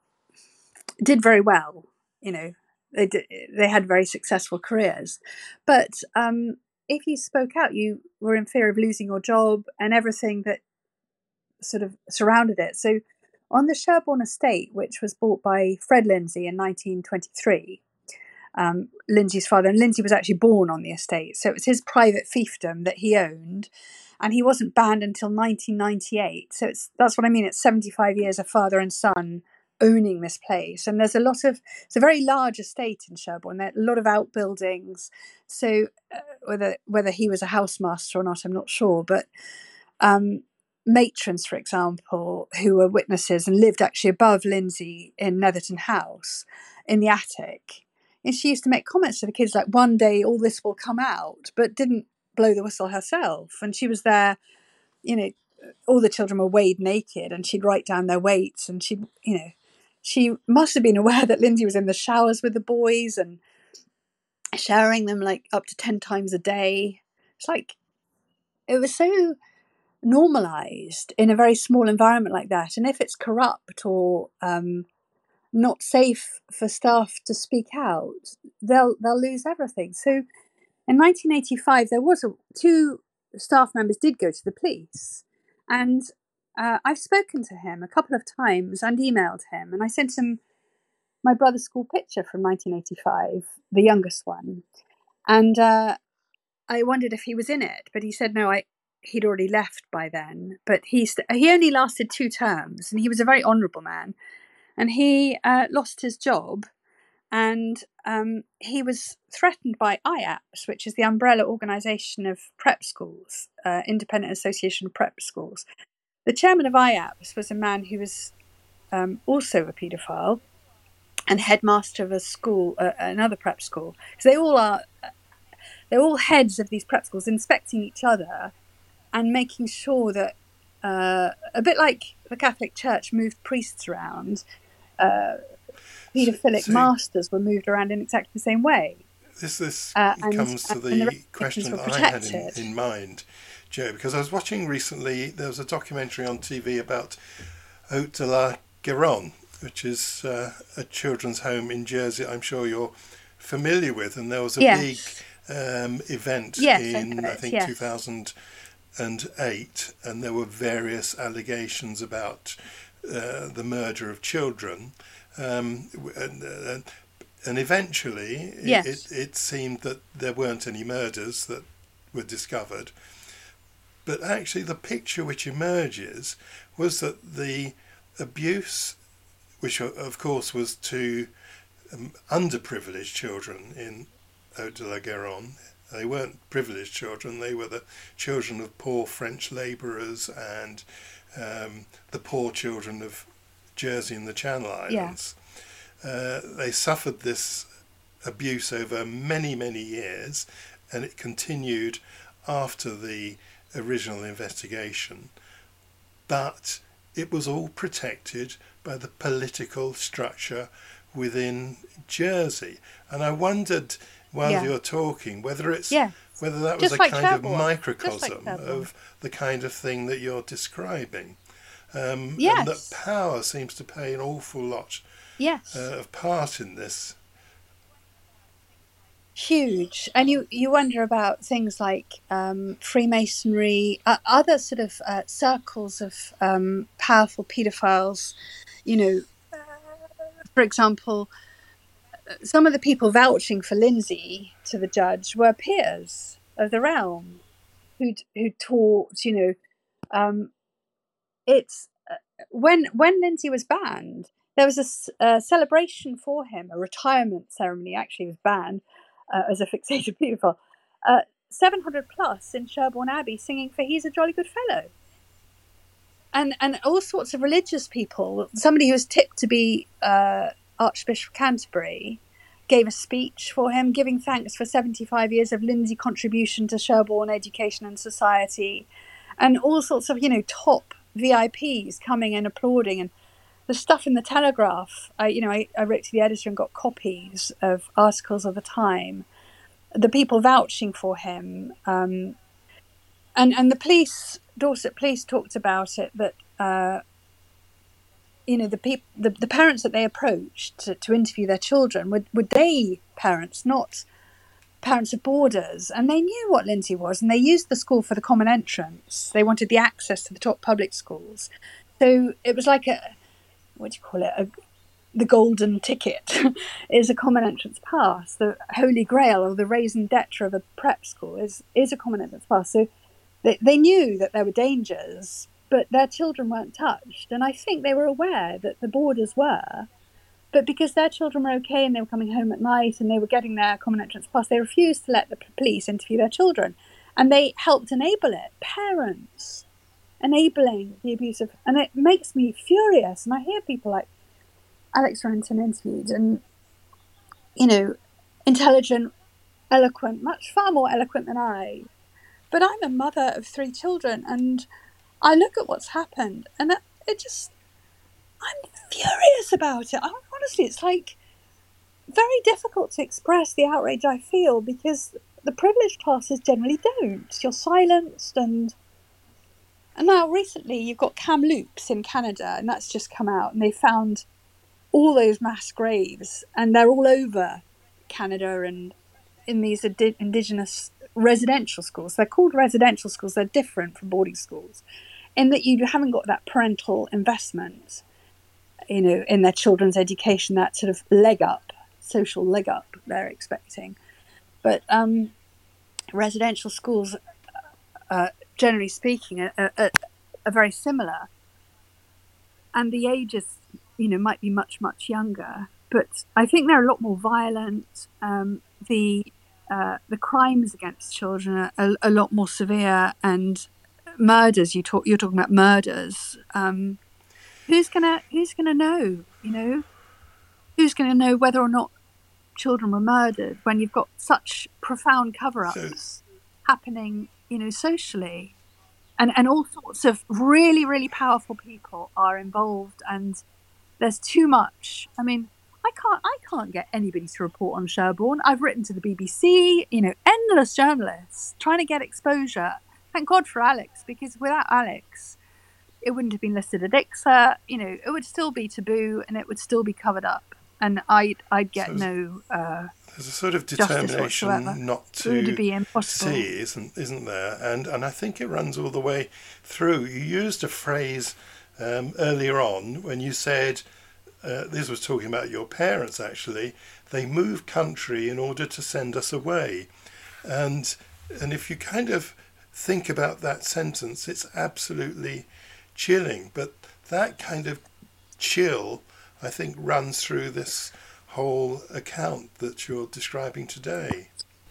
did very well. You know, they did, they had very successful careers. But um, if you spoke out, you were in fear of losing your job and everything that sort of surrounded it. So on the Sherborne estate, which was bought by Fred Lindsay in nineteen twenty-three, um, Lindsay's father, and Lindsay was actually born on the estate, so it was his private fiefdom that he owned, and he wasn't banned until nineteen ninety-eight. So it's that's what I mean. It's seventy-five years of father and son owning this place, and there's a lot of it's a very large estate in Sherborne. There are a lot of outbuildings. So uh, whether whether he was a housemaster or not, I'm not sure, but. Um, matrons, for example, who were witnesses and lived actually above Lindsay in Netherton House in the attic. And she used to make comments to the kids like, one day all this will come out, but didn't blow the whistle herself. And she was there, you know, all the children were weighed naked and she'd write down their weights. And she, you know, she must have been aware that Lindsay was in the showers with the boys and showering them like up to ten times a day. It's like, it was so normalized in a very small environment like that, and if it's corrupt or um, not safe for staff to speak out, they'll they'll lose everything. So, in nineteen eighty-five, there was a, two staff members did go to the police, and uh, I've spoken to him a couple of times and emailed him, and I sent him my brother's school picture from nineteen eighty-five, the youngest one, and uh, I wondered if he was in it, but he said no. I. He'd already left by then, but he st- he only lasted two terms, and he was a very honourable man, and he uh, lost his job, and um, he was threatened by I A P S, which is the umbrella organisation of prep schools, uh, Independent Association of Prep Schools. The chairman of I A P S was a man who was um, also a paedophile and headmaster of a school, uh, another prep school. So they all are, they're all heads of these prep schools, inspecting each other and making sure that, uh, a bit like the Catholic Church moved priests around, uh, paedophilic so, masters were moved around in exactly the same way. This this uh, comes and, to and the, the question that I had in, in mind, Joe, because I was watching recently, there was a documentary on T V about Haute de la Garonne, which is uh, a children's home in Jersey I'm sure you're familiar with, and there was a yes. big um, event yes, in, I, I think, yes. two thousand eight, and there were various allegations about uh, the murder of children, um, and, uh, and eventually yes. it, it, it seemed that there weren't any murders that were discovered, but actually the picture which emerges was that the abuse, which of course was to um, underprivileged children in Haute de la Garonne. They weren't privileged children, they were the children of poor French labourers and um, the poor children of Jersey and the Channel Islands. Yeah. Uh, they suffered this abuse over many, many years, and it continued after the original investigation. But it was all protected by the political structure within Jersey. And I wondered, while yeah. you're talking, whether it's yeah. whether that was Just a like kind Sherborne. of microcosm like of the kind of thing that you're describing. Um, yes. And that power seems to play an awful lot yes. uh, of part in this. Huge. And you, you wonder about things like um, Freemasonry, uh, other sort of uh, circles of um, powerful paedophiles. You know, uh, for example, some of the people vouching for Lindsay to the judge were peers of the realm who who taught, you know, um, it's uh, when when Lindsay was banned, there was a, a celebration for him, a retirement ceremony. Actually, was banned uh, as a fixated paedophile. Uh, seven hundred plus in Sherborne Abbey singing for "He's a Jolly Good Fellow," and and all sorts of religious people. Somebody who was tipped to be Uh, Archbishop of Canterbury gave a speech for him, giving thanks for seventy-five years of Lindsay contribution to Sherborne education and society, and all sorts of, you know, top V I Ps coming and applauding. And the stuff in the Telegraph, I, you know, I, I wrote to the editor and got copies of articles of the time, the people vouching for him. Um, and, and the police, Dorset police talked about it, that uh, you know, the people, the, the parents that they approached to, to interview their children were, were day parents, not parents of boarders. And they knew what Lindsay was, and they used the school for the common entrance. They wanted the access to the top public schools. So it was like a, what do you call it, a, the golden ticket is a common entrance pass. The holy grail, or the raison d'etre of a prep school, is, is a common entrance pass. So they, they knew that there were dangers, but their children weren't touched. And I think they were aware that the boarders were, but because their children were okay and they were coming home at night and they were getting their common entrance pass, they refused to let the police interview their children. And they helped enable it. Parents enabling the abuse of, and it makes me furious. And I hear people like Alex Renton interviewed, and, you know, intelligent, eloquent, much far more eloquent than I. But I'm a mother of three children, and I look at what's happened, and it, it just, I'm furious about it. I, honestly, it's like very difficult to express the outrage I feel, because the privileged classes generally don't. You're silenced, and and now recently you've got Kamloops in Canada, and that's just come out, and they found all those mass graves, and they're all over Canada and in these indi- indigenous residential schools. They're called residential schools. They're different from boarding schools in that you haven't got that parental investment, you know, in their children's education, that sort of leg up, social leg up they're expecting. But um, residential schools, uh, generally speaking, are, are, are very similar. And the ages, you know, might be much, much younger. But I think they're a lot more violent. Um, the uh, the crimes against children are a, a lot more severe. And murders, you talk, you're talking about murders. Um, who's gonna who's gonna know? You know, who's gonna know whether or not children were murdered when you've got such profound cover-ups so, happening, you know, socially, and and all sorts of really, really powerful people are involved, and there's too much. I mean, I can't I can't get anybody to report on Sherborne. I've written to the B B C, you know, endless journalists trying to get exposure. Thank God for Alex, because without Alex, it wouldn't have been listed at I C S A. You know, it would still be taboo, and it would still be covered up. And I'd, I'd get so no uh, there's a sort of determination not to be impossible. see, isn't isn't there? And and I think it runs all the way through. You used a phrase um, earlier on when you said, uh, this was talking about your parents actually, they moved country in order to send us away. And and if you kind of think about that sentence, it's absolutely chilling. But that kind of chill, I think, runs through this whole account that you're describing today.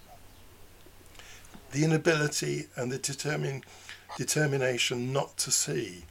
The inability and the determin- determination not to see.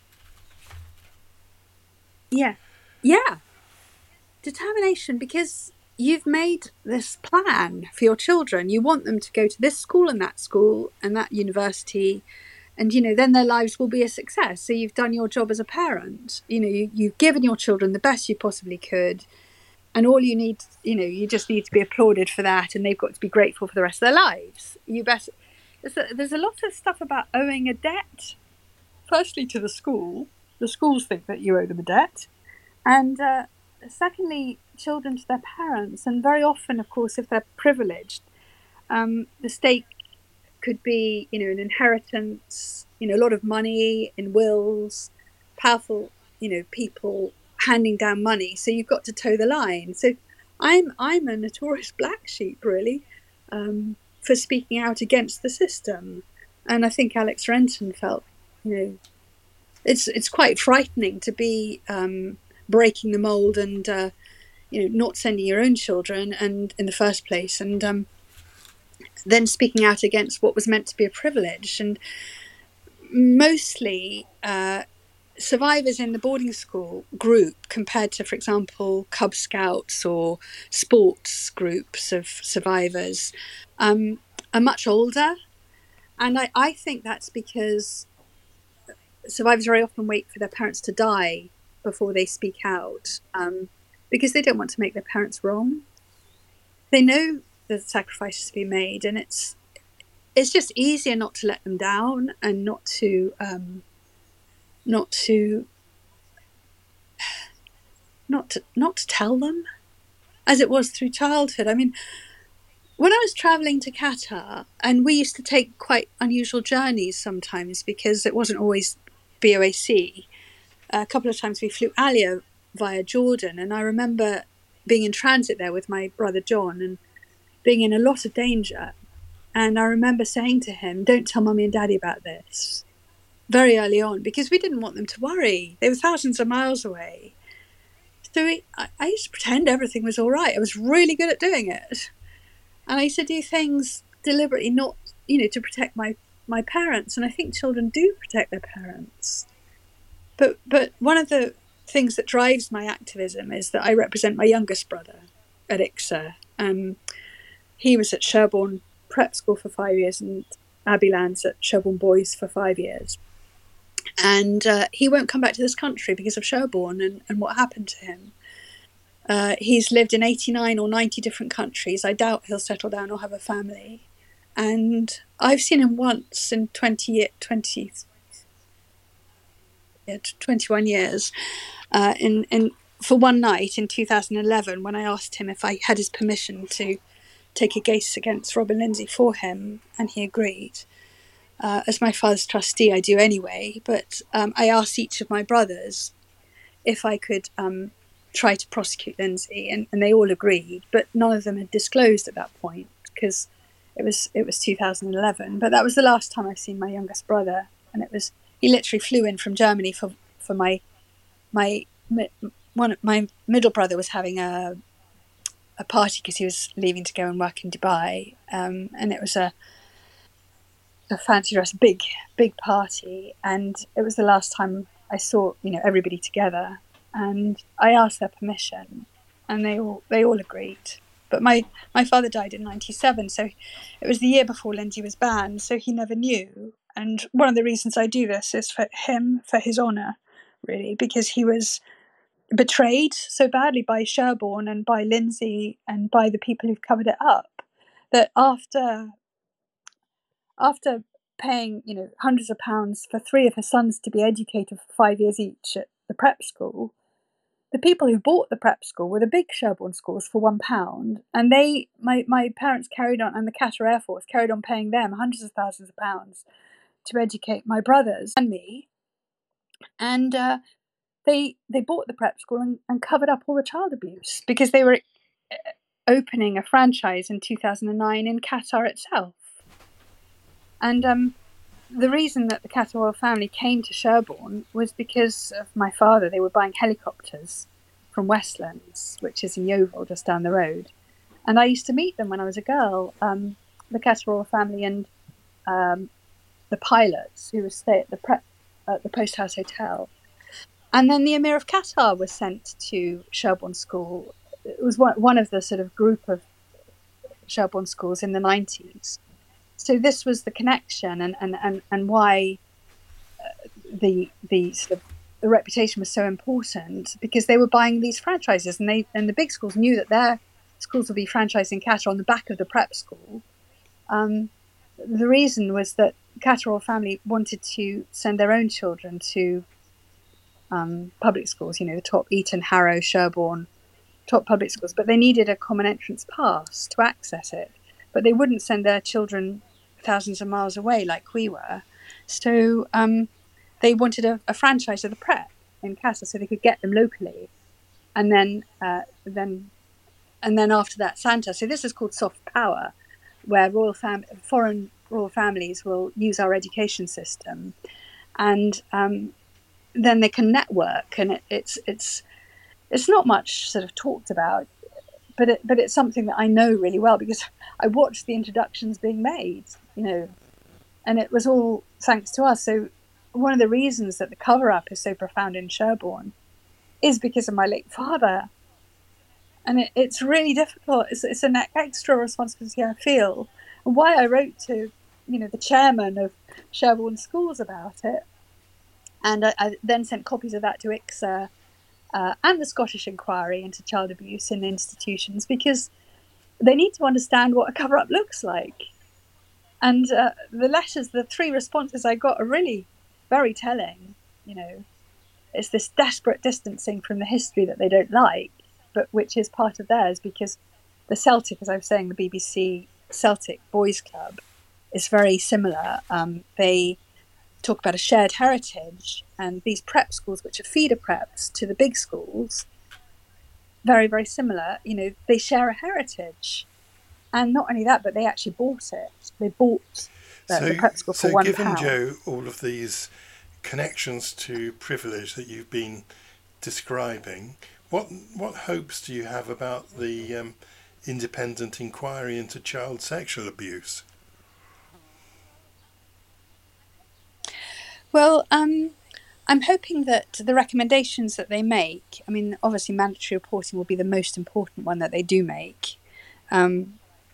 Yeah, yeah. Determination, because you've made this plan for your children. You want them to go to this school and that school and that university, and, you know, then their lives will be a success. So you've done your job as a parent. You know, you, you've given your children the best you possibly could. And all you need, you know, you just need to be applauded for that. And they've got to be grateful for the rest of their lives. You better, there's a, there's a lot of stuff about owing a debt. Firstly, to the school. The schools think that you owe them a debt. And uh, secondly, children to their parents. And very often, of course, if they're privileged, um, the state could be, you know, an inheritance, you know, a lot of money in wills, powerful, you know, people handing down money. So you've got to toe the line. So I'm I'm a notorious black sheep, really, um, for speaking out against the system. And I think Alex Renton felt, you know, it's it's quite frightening to be um, breaking the mold and, uh, you know, not sending your own children and in the first place. And um, then speaking out against what was meant to be a privilege. And mostly uh, survivors in the boarding school group, compared to, for example, Cub Scouts or sports groups of survivors, um, are much older. And I, I think that's because survivors very often wait for their parents to die before they speak out, um, because they don't want to make their parents wrong. They know the sacrifices to be made, and it's it's just easier not to let them down and not to um, not to not to not to tell them, as it was through childhood. I mean, when I was travelling to Qatar, and we used to take quite unusual journeys sometimes because it wasn't always B O A C, a couple of times we flew Alia via Jordan, and I remember being in transit there with my brother John and being in a lot of danger. And I remember saying to him, don't tell mummy and daddy about this, very early on, because we didn't want them to worry. They were thousands of miles away. So we, I, I used to pretend everything was all right. I was really good at doing it. And I used to do things deliberately, not, you know, to protect my, my parents. And I think children do protect their parents. But but one of the things that drives my activism is that I represent my youngest brother at I C S A. Um, he was at Sherborne Prep School for five years and Abbey Lands at Sherborne Boys for five years. And uh, he won't come back to this country because of Sherborne and, and what happened to him. Uh, he's lived in eighty-nine or ninety different countries. I doubt he'll settle down or have a family. And I've seen him once in twenty, twenty, yeah, twenty-one years uh, in, in for one night in two thousand eleven, when I asked him if I had his permission to take a case against Robin Lindsay for him, and he agreed. Uh, as my father's trustee, I do anyway, but um, I asked each of my brothers if I could um, try to prosecute Lindsay, and, and they all agreed, but none of them had disclosed at that point because it was it was two thousand eleven. But that was the last time I've seen my youngest brother, and it was he literally flew in from Germany for for my my one my middle brother was having a a party because he was leaving to go and work in Dubai, um, and it was a a fancy dress, big, big party. And it was the last time I saw, you know, everybody together. And I asked their permission, and they all they all agreed. But my, my father died in ninety-seven, so it was the year before Lindsay was banned, so he never knew. And one of the reasons I do this is for him, for his honour, really, because he was betrayed so badly by Sherborne and by Lindsay and by the people who've covered it up, that after... After paying, you know, hundreds of pounds for three of his sons to be educated for five years each at the prep school, the people who bought the prep school were the big Sherborne schools for one pound, and they, my, my parents carried on, and the Qatar Air Force carried on paying them hundreds of thousands of pounds to educate my brothers and me, and uh, they they bought the prep school and, and covered up all the child abuse because they were opening a franchise in two thousand nine in Qatar itself. And um, the reason that the Qatar royal family came to Sherborne was because of my father. They were buying helicopters from Westlands, which is in Yeovil, just down the road. And I used to meet them when I was a girl, um, the Qatar royal family and um, the pilots who would stay at the prep, at the Post House Hotel. And then the Emir of Qatar was sent to Sherborne School. It was one, one of the sort of group of Sherborne schools in the nineties. So this was the connection, and, and, and, and why uh, the the sort of the reputation was so important, because they were buying these franchises, and they and the big schools knew that their schools would be franchised in Qatar on the back of the prep school. Um, the reason was that Qatar royal family wanted to send their own children to um, public schools, you know, the top Eton, Harrow, Sherborne, top public schools, but they needed a common entrance pass to access it. But they wouldn't send their children thousands of miles away like we were. So um, they wanted a, a franchise of the prep in Qatar so they could get them locally. And then, uh, then, and then after that, Santa. So this is called soft power, where royal fam- foreign royal families will use our education system, and um, then they can network. And it, it's it's it's not much sort of talked about. But it, but it's something that I know really well because I watched the introductions being made, you know, and it was all thanks to us. So one of the reasons that the cover-up is so profound in Sherborne is because of my late father. And it, it's really difficult. It's, it's an extra responsibility I feel. And why I wrote to, you know, the chairman of Sherborne Schools about it. And I, I then sent copies of that to I C S A. Uh, and the Scottish Inquiry into child abuse in institutions, because they need to understand what a cover-up looks like. And uh, the letters, the three responses I got are really very telling. You know, it's this desperate distancing from the history that they don't like, but which is part of theirs, because the Celtic, as I was saying, the B B C Celtic Boys Club is very similar. Um, they talk about a shared heritage, and these prep schools, which are feeder preps to the big schools, very, very similar. You know, they share a heritage. And not only that, but they actually bought it. They bought the, so, the prep school for so one given, pound. Jo, all of these connections to privilege that you've been describing, what what hopes do you have about the um, independent inquiry into child sexual abuse? Well, um, I'm hoping that the recommendations that they make, I mean, obviously mandatory reporting will be the most important one that they do make. Um,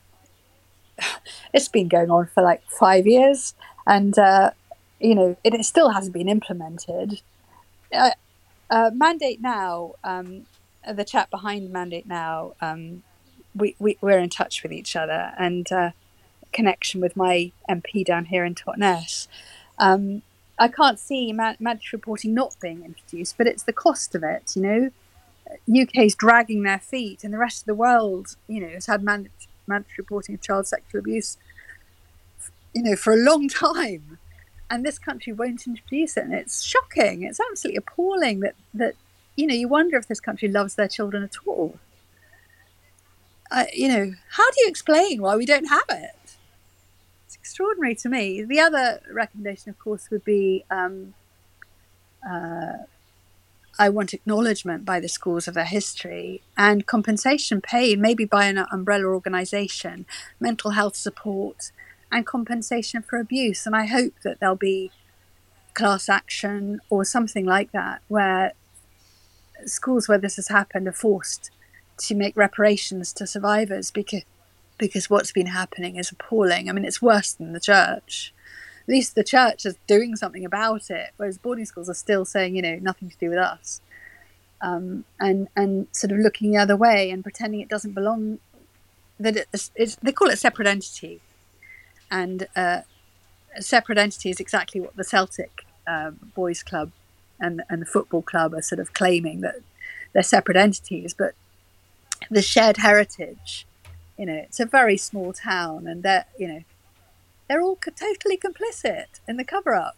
it's been going on for like five years and, uh, you know, it, it still hasn't been implemented. Uh, uh, Mandate Now, um, the chap behind Mandate Now, um, we, we, we're in touch with each other, and uh, connection with my M P down here in Totnes. Um, I can't see man- mandatory reporting not being introduced, but it's the cost of it, you know. U K's dragging their feet, and the rest of the world, you know, has had mand- mandatory reporting of child sexual abuse, you know, for a long time. And this country won't introduce it. And it's shocking. It's absolutely appalling that, that you know, you wonder if this country loves their children at all. Uh, you know, how do you explain why we don't have it? It's extraordinary to me. The other recommendation, of course, would be um, uh, I want acknowledgement by the schools of their history and compensation paid, maybe by an umbrella organisation, mental health support and compensation for abuse. And I hope that there'll be class action or something like that, where schools where this has happened are forced to make reparations to survivors, because because what's been happening is appalling. I mean, it's worse than the church. At least the church is doing something about it, whereas boarding schools are still saying, you know, nothing to do with us, um, and and sort of looking the other way and pretending it doesn't belong. That it's, it's they call it separate entity, and uh, a separate entity is exactly what the Celtic uh, boys club and and the football club are sort of claiming, that they're separate entities. But the shared heritage, you know, it's a very small town, and they're, you know, they're all co- totally complicit in the cover-up.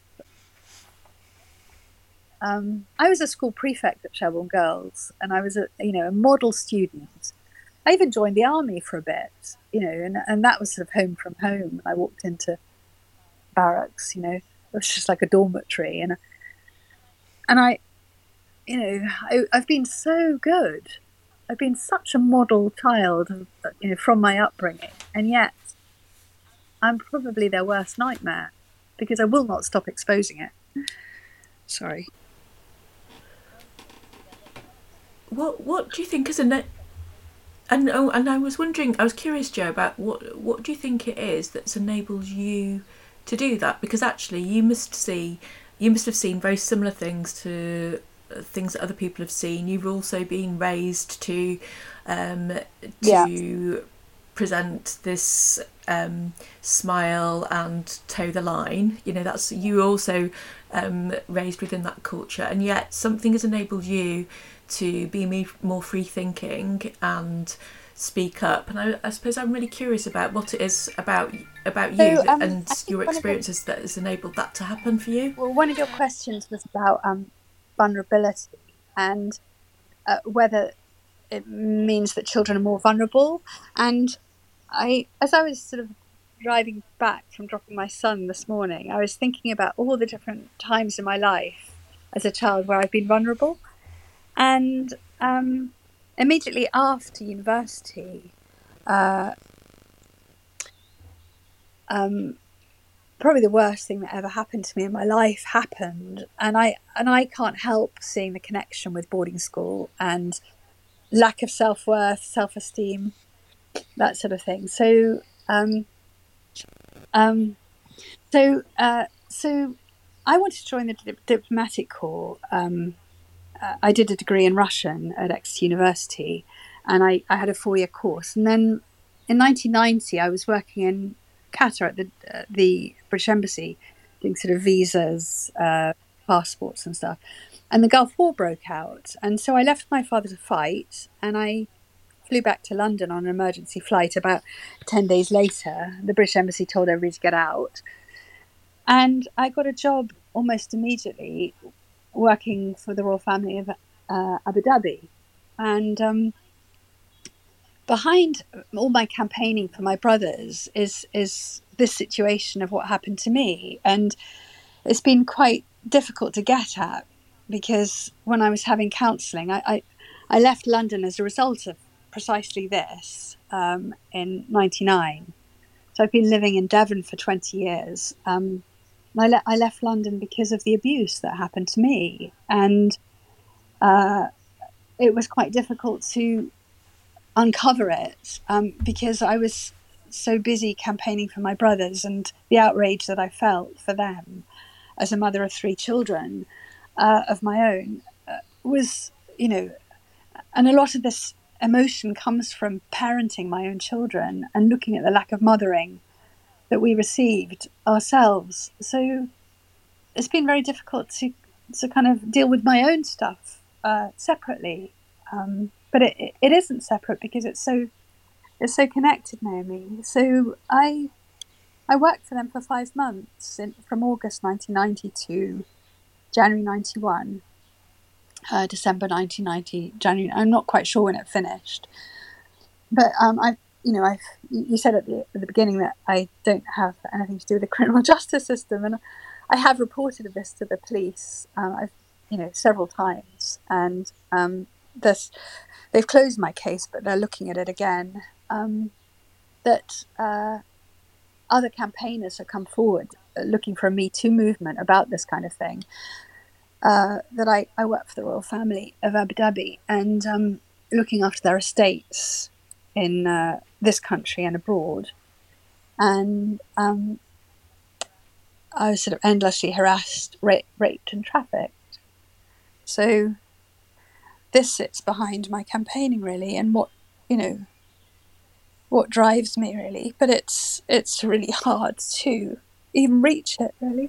Um, I was a school prefect at Shelbourne Girls, and I was a, you know, a model student. I even joined the army for a bit, you know, and, and that was sort of home from home. I walked into barracks, you know, it was just like a dormitory, and and I, you know, I, I've been so good. I've been such a model child, you know, from my upbringing, and yet I'm probably their worst nightmare, because I will not stop exposing it. Sorry. What What do you think is a ne- and oh, and I was wondering, I was curious, Jo, about what what do you think it is that's enabled you to do that? Because actually, you must see, you must have seen very similar things to uh, things that other people have seen. You've also been raised to um, to yeah. present this um, smile and toe the line. You know, that's you also um, raised within that culture, and yet something has enabled you to be more free thinking and speak up. And I, I suppose I'm really curious about what it is about about you so, um, and your experiences your, that has enabled that to happen for you. Well, one of your questions was about um, vulnerability and uh, whether it means that children are more vulnerable. And I, as I was sort of driving back from dropping my son this morning, I was thinking about all the different times in my life as a child where I've been vulnerable. And um, immediately after university, uh, um, probably the worst thing that ever happened to me in my life happened, and I and I can't help seeing the connection with boarding school and lack of self-worth, self-esteem, that sort of thing. So, um, um, so, uh, so, I wanted to join the dip- diplomatic corps. Um, uh, I did a degree in Russian at Exeter University, and I, I had a four-year course. And then in nineteen ninety, I was working in Qatar at the uh, the British Embassy, doing sort of visas, uh, passports and stuff. And the Gulf War broke out. And so I left my father to fight, and I flew back to London on an emergency flight. About ten days later, the British Embassy told everybody to get out. And I got a job almost immediately working for the royal family of uh, Abu Dhabi. And um, behind all my campaigning for my brothers is is this situation of what happened to me. And it's been quite difficult to get at, because when I was having counselling, I, I, I left London as a result of precisely this um, in ninety-nine. So I've been living in Devon for twenty years. Um, I, le- I left London because of the abuse that happened to me. And uh, it was quite difficult to uncover it um, because I was so busy campaigning for my brothers, and the outrage that I felt for them as a mother of three children uh, of my own uh, was, you know, and a lot of this emotion comes from parenting my own children and looking at the lack of mothering that we received ourselves. So it's been very difficult to to kind of deal with my own stuff uh, separately. Um, but it, it isn't separate because it's so it's so connected, Naomi. So I I worked for them for five months in, from August nineteen ninety to January ninety-one, uh, December nineteen ninety, January. I'm not quite sure when it finished, but um, I, you know, I you said at the, at the beginning that I don't have anything to do with the criminal justice system, and I have reported this to the police. Um, I've, you know, several times, and um, this they've closed my case, but they're looking at it again. Um, that uh, other campaigners have come forward uh, looking for a Me Too movement about this kind of thing. Uh, that I, I work for the royal family of Abu Dhabi, and um, looking after their estates in uh, this country and abroad. And um, I was sort of endlessly harassed, ra- raped and trafficked. So this sits behind my campaigning, really, and what, you know, what drives me, really. But it's it's really hard to even reach it, really.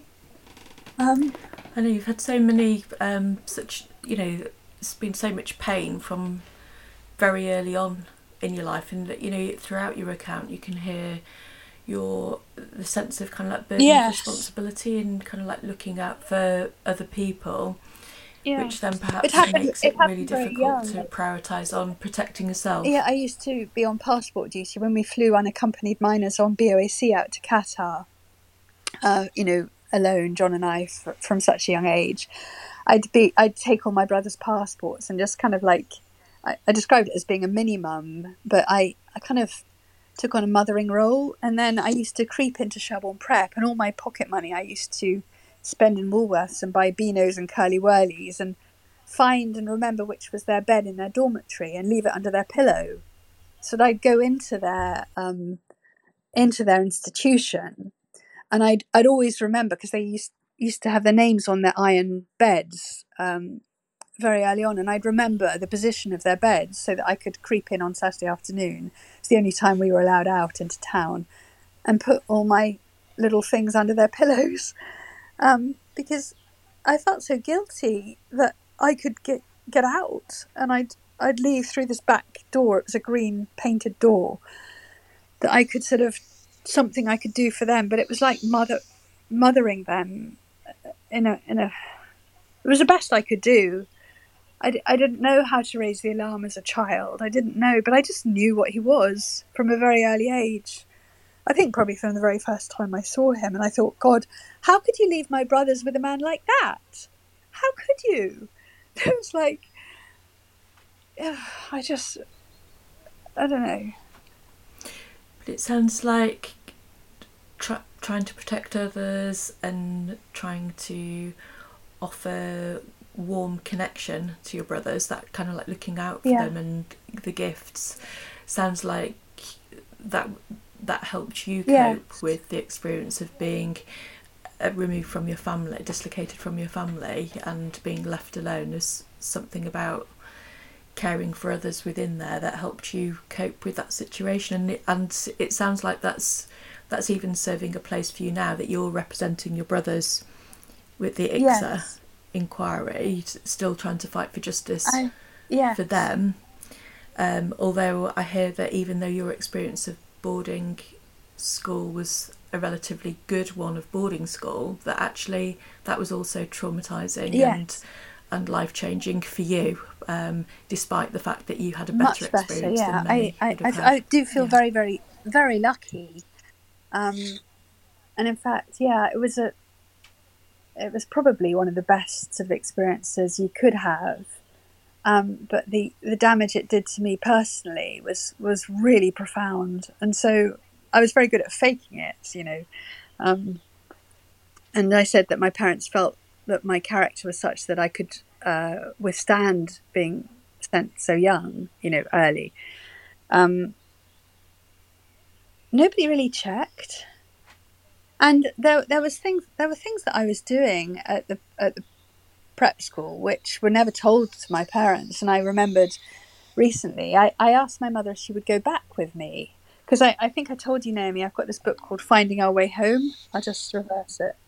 Um, I know you've had so many, um, such, you know, it's been so much pain from very early on in your life, and that, you know, throughout your account you can hear your the sense of kind of like burden yes. of responsibility and kind of like looking out for other people, yeah. which then perhaps it happened, makes it it really difficult young. to prioritise on protecting yourself. Yeah, I used to be on passport duty when we flew unaccompanied minors on B O A C out to Qatar. Uh, you know, alone, John and I, f- from such a young age. I'd be, I'd take all my brother's passports and just kind of like, I, I described it as being a mini mum, but I, I kind of took on a mothering role. And then I used to creep into Shelbourne Prep, and all my pocket money I used to spend in Woolworths and buy Beanos and Curly Whirlies and find and remember which was their bed in their dormitory and leave it under their pillow. So I'd go into their um, into their institution, and I'd I'd always remember, because they used used to have their names on their iron beds um, very early on, and I'd remember the position of their beds so that I could creep in on Saturday afternoon. It's the only time we were allowed out into town, and put all my little things under their pillows, um, because I felt so guilty that I could get get out, and I'd I'd leave through this back door. It was a green painted door that I could sort of something I could do for them, but it was like mother mothering them in a in a. It was the best I could do. I, d- I didn't know how to raise the alarm as a child. I didn't know, but I just knew what he was from a very early age. I think probably from the very first time I saw him, and I thought, God, how could you leave my brothers with a man like that? How could you? It was like, I just, I don't know. But it sounds like try, trying to protect others and trying to offer warm connection to your brothers, that kind of like looking out for Yeah. them and the gifts, sounds like that that helped you cope Yeah. with the experience of being uh, removed from your family, dislocated from your family, and being left alone. There's something about caring for others within there that helped you cope with that situation, and it, and it sounds like that's that's even serving a place for you now, that you're representing your brothers with the I C S A Yes. inquiry, still trying to fight for justice I, yeah. for them. Um, although I hear that even though your experience of boarding school was a relatively good one of boarding school, that actually that was also traumatising Yes. and and life-changing for you, um, despite the fact that you had a better Much better, experience yeah. than I, many I, would I, have had. I do feel Yeah. very, very, very lucky. Um, and in fact, yeah, it was a, it was probably one of the best of experiences you could have. Um, but the, the damage it did to me personally was, was really profound. And so I was very good at faking it, you know. Um, and I said that my parents felt that my character was such that I could uh, withstand being sent so young, you know, early. Um, nobody really checked, and there there was things there were things that I was doing at the at the prep school which were never told to my parents. And I remembered recently I, I asked my mother if she would go back with me, because I, I think I told you, Naomi, I've got this book called Finding Our Way Home. I'll just reverse it.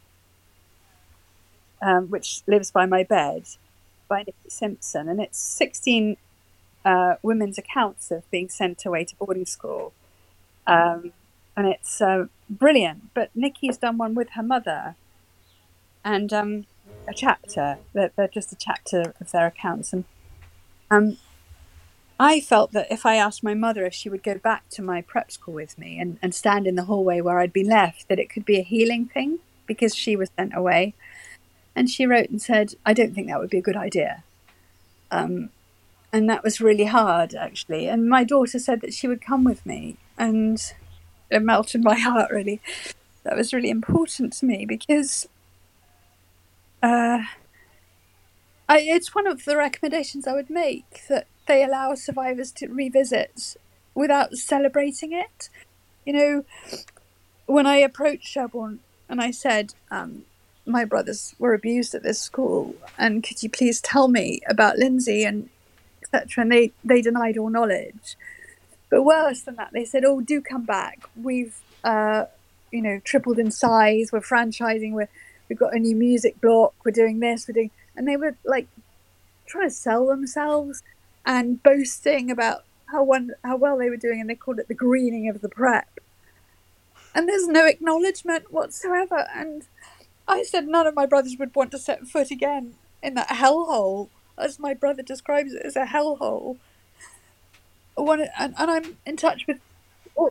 Um, which lives by my bed, by Nikki Simpson, and it's sixteen uh, women's accounts of being sent away to boarding school. Um, and it's uh, brilliant. But Nikki's done one with her mother, and um, a chapter. They're, they're just a chapter of their accounts. And um, I felt that if I asked my mother if she would go back to my prep school with me and, and stand in the hallway where I'd been left, that it could be a healing thing, because she was sent away. And she wrote and said, I don't think that would be a good idea. Um, and that was really hard, actually. And my daughter said that she would come with me, and it melted my heart, really. That was really important to me, because uh, I, it's one of the recommendations I would make, that they allow survivors to revisit without celebrating it. You know, when I approached Sherborne and I said, um, my brothers were abused at this school, and could you please tell me about Lindsay and et cetera, and they, they denied all knowledge. But worse than that, they said, oh, do come back. We've, uh, you know, tripled in size. We're franchising. We're, we've got a new music block. We're doing this. We're doing... And they were, like, trying to sell themselves and boasting about how one, how well they were doing, and they called it the greening of the prep. And there's no acknowledgement whatsoever. And I said none of my brothers would want to set foot again in that hellhole, as my brother describes it, as a hellhole. One, and, and I'm in touch with all,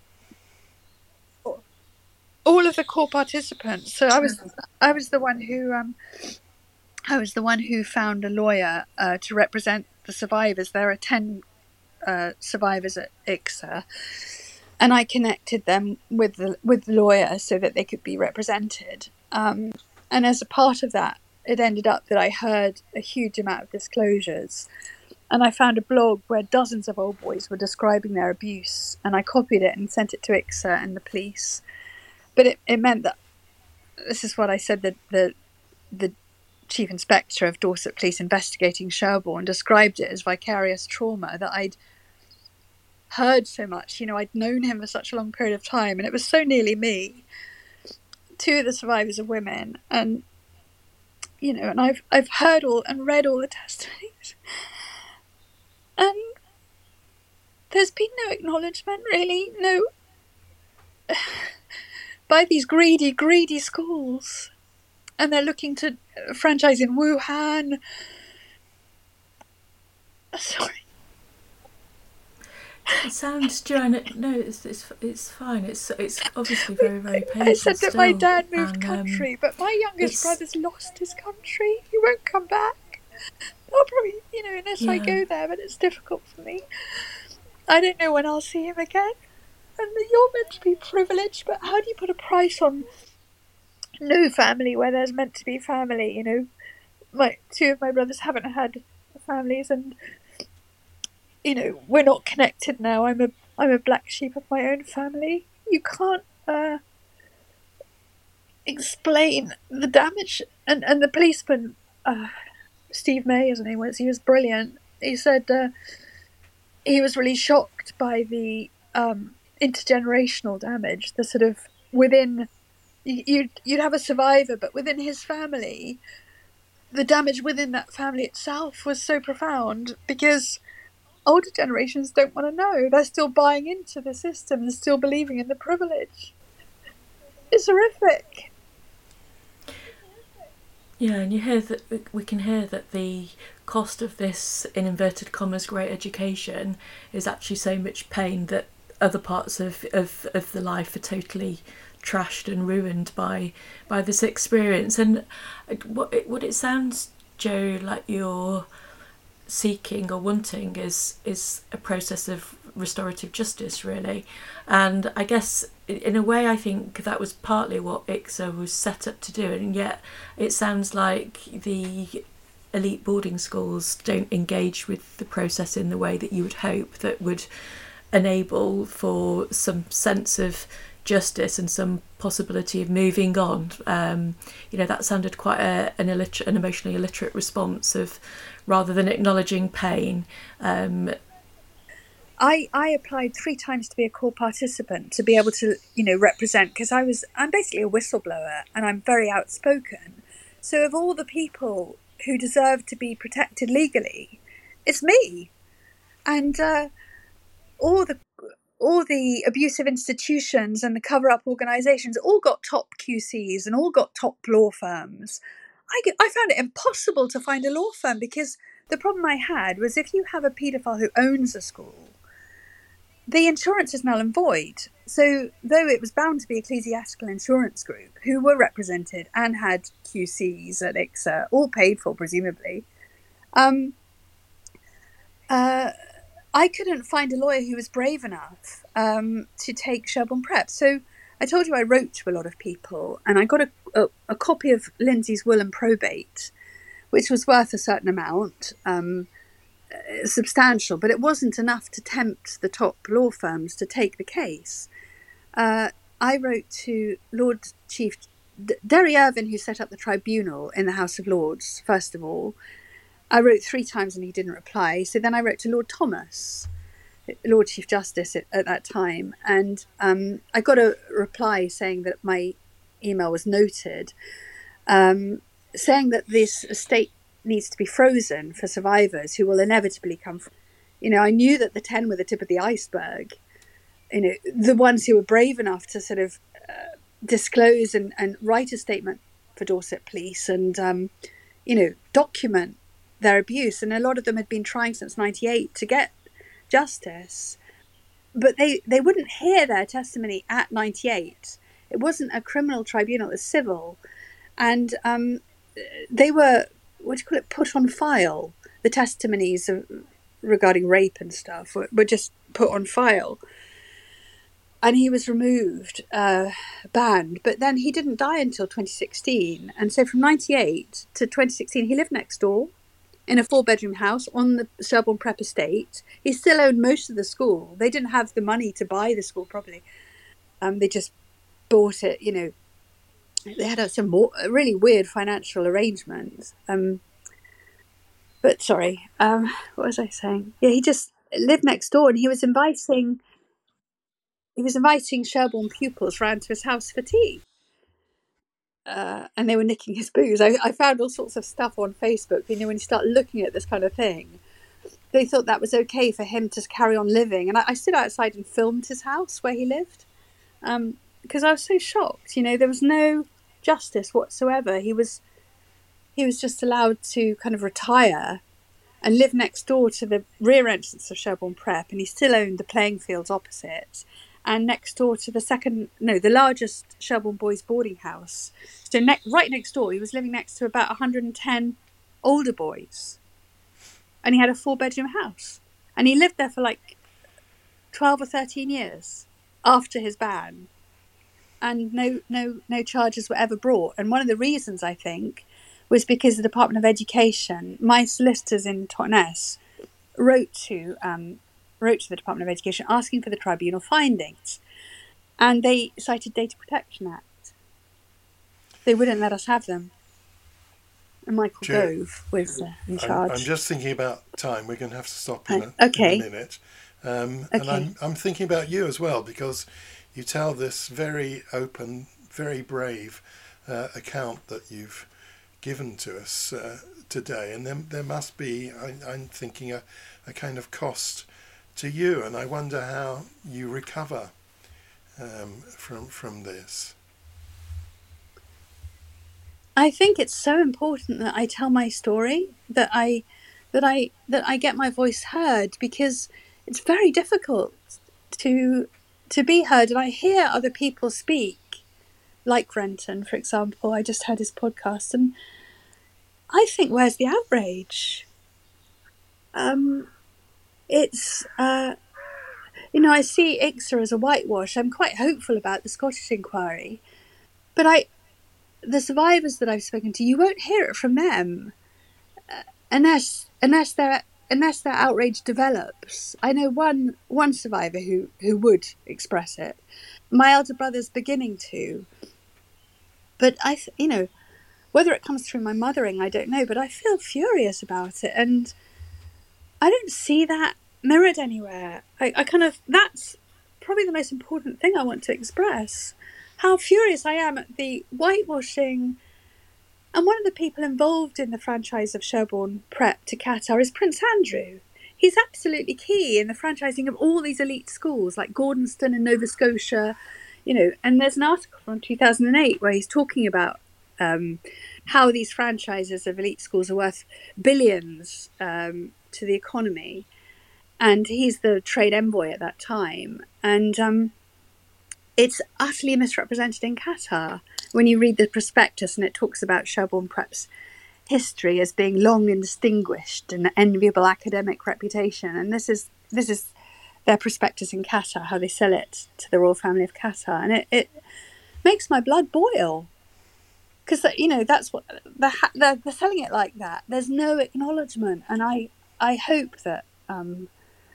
all of the core participants. So I was, I was the one who, um, I was the one who found a lawyer uh, to represent the survivors. There are ten uh, survivors at I C S A, and I connected them with the with the lawyer so that they could be represented. Um, and as a part of that, it ended up that I heard a huge amount of disclosures. And I found a blog where dozens of old boys were describing their abuse, and I copied it and sent it to I C S A and the police. But it, it meant that, this is what I said, that the the chief inspector of Dorset Police investigating Sherborne described it as vicarious trauma, that I'd heard so much, you know, I'd known him for such a long period of time, and it was so nearly me. Two of the survivors are women, and, you know, and I've I've heard all and read all the testimonies. And there's been no acknowledgement, really, no, by these greedy, greedy schools. And they're looking to franchise in Wuhan. Sorry. It sounds, Joanna, no, it's, it's it's fine. It's it's obviously very, very painful. I said that still, my dad moved and, country, um, but my youngest it's- brother's lost his country. He won't come back. I'll probably, you know, unless I Yeah. go there, but it's difficult for me. I don't know when I'll see him again. And you're meant to be privileged, but how do you put a price on no family where there's meant to be family? You know, my two of my brothers haven't had families, and, you know, we're not connected now. I'm a I'm a black sheep of my own family. You can't uh, explain the damage. And and the policeman, uh, Steve May, his name was, he was brilliant. He said uh, he was really shocked by the um, intergenerational damage, the sort of within, you'd, you'd have a survivor, but within his family, the damage within that family itself was so profound, because older generations don't want to know. They're still buying into the system and still believing in the privilege. It's horrific. Yeah, and you hear that we can hear that the cost of this, in inverted commas, great education is actually so much pain that other parts of, of, of the life are totally trashed and ruined by by this experience. And what it, what it sounds, Jo, like you're seeking or wanting is is a process of restorative justice, really. And I guess in a way I think that was partly what I C S A was set up to do, and yet it sounds like the elite boarding schools don't engage with the process in the way that you would hope that would enable for some sense of justice and some possibility of moving on. Um, you know, that sounded quite a, an, illiterate, an emotionally illiterate response of, rather than acknowledging pain. Um, I, I applied three times to be a core participant, to be able to, you know, represent, because I was, I'm basically a whistleblower and I'm very outspoken. So of all the people who deserve to be protected legally, it's me. And uh, all the all the abusive institutions and the cover-up organisations all got top Q Cs and all got top law firms. I, I found it impossible to find a law firm, because the problem I had was, if you have a paedophile who owns a school, the insurance is null and void. So though it was bound to be Ecclesiastical Insurance Group, who were represented and had Q Cs at I C S A, all paid for presumably, um, uh, I couldn't find a lawyer who was brave enough um, to take Sherborne Prep. So I told you I wrote to a lot of people, and I got a, a, a copy of Lindsay's will and probate, which was worth a certain amount, um, substantial, but it wasn't enough to tempt the top law firms to take the case. Uh, I wrote to Lord Chief D- Derry Irvine, who set up the tribunal in the House of Lords, first of all. I wrote three times and he didn't reply. So then I wrote to Lord Thomas, Lord Chief Justice at, at that time, and um, I got a reply saying that my email was noted, um, saying that this estate needs to be frozen for survivors who will inevitably come from. You know, I knew that the ten were the tip of the iceberg. You know, the ones who were brave enough to sort of uh, disclose and, and write a statement for Dorset Police and, um, you know, document their abuse. And a lot of them had been trying since ninety-eight to get justice, but they, they wouldn't hear their testimony at ninety-eight. It wasn't a criminal tribunal, it was civil. And um, they were, what do you call it, put on file. The testimonies of, regarding rape and stuff were, were just put on file. And he was removed, uh, banned. But then he didn't die until twenty sixteen. And so from ninety-eight to twenty sixteen, he lived next door in a four-bedroom house on the Sherborne Prep estate. He still owned most of the school. They didn't have the money to buy the school properly. Um, they just bought it, you know. They had a, some more, a really weird financial arrangements. Um, but sorry, um, what was I saying? Yeah, he just lived next door, and he was inviting... He was inviting Sherborne pupils round to his house for tea. Uh, and they were nicking his booze. I, I found all sorts of stuff on Facebook. You know, when you start looking at this kind of thing, they thought that was okay for him to carry on living. And I, I stood outside and filmed his house where he lived, um, because I was so shocked. You know, there was no justice whatsoever. He was, he was just allowed to kind of retire and live next door to the rear entrance of Sherborne Prep, and he still owned the playing fields opposite. And next door to the second, no, the largest Sherborne Boys boarding house. So ne- right next door, he was living next to about one hundred ten older boys. And he had a four-bedroom house. And he lived there for like twelve or thirteen years after his ban. And no, no, no charges were ever brought. And one of the reasons, I think, was because the Department of Education, my solicitors in Totnes, wrote to... Um, wrote to the Department of Education asking for the tribunal findings, and they cited Data Protection Act. They wouldn't let us have them. And Michael Jo, Gove was uh, in charge. I'm, I'm just thinking about time. We're going to have to stop in, I, a, okay. in a minute. Um, okay. And I'm, I'm thinking about you as well, because you tell this very open, very brave uh, account that you've given to us uh, today. And then there must be, I, I'm thinking, a, a kind of cost to you, and I wonder how you recover um, from from this. I think it's so important that I tell my story, that I that I that I get my voice heard, because it's very difficult to to be heard. And I hear other people speak, like Renton, for example. I just heard his podcast, and I think, where's the outrage? Um, it's uh, you know, I see I C S A as a whitewash. I'm quite hopeful about the Scottish inquiry, but I. the survivors that I've spoken to, you won't hear it from them uh, unless unless their unless their outrage develops. I know one one survivor who who would express it. My elder brother's beginning to, but I, you know, whether it comes through my mothering, I don't know. But I feel furious about it, and I don't see that mirrored anywhere. I, I kind of that's probably the most important thing I want to express. How furious I am at the whitewashing. And one of the people involved in the franchise of Sherborne Prep to Qatar is Prince Andrew. He's absolutely key in the franchising of all these elite schools like Gordonstoun in Nova Scotia, you know. And there's an article from two thousand eight where he's talking about um, how these franchises of elite schools are worth billions um, to the economy. And he's the trade envoy at that time. And um, it's utterly misrepresented in Qatar. When you read the prospectus and it talks about Sherborne Prep's history as being long and distinguished and enviable academic reputation, and this is this is their prospectus in Qatar, how they sell it to the royal family of Qatar, and it, it makes my blood boil, because you know that's what they're, they're, they're selling it like that. There's no acknowledgement, and I I hope that um,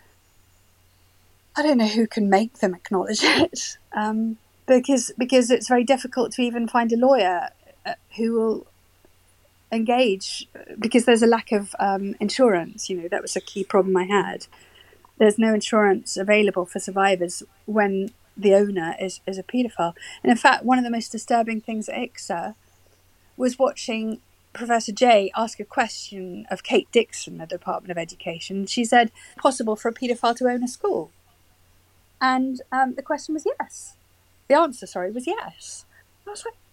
I don't know who can make them acknowledge it. Um, Because because it's very difficult to even find a lawyer uh, who will engage, because there's a lack of um, insurance. You know, that was a key problem I had. There's no insurance available for survivors when the owner is, is a paedophile. And in fact, one of the most disturbing things at I C S A was watching Professor J ask a question of Kate Dixon, the Department of Education. She said, possible for a paedophile to own a school? And um, the question was yes. The answer, sorry, was yes. I was like,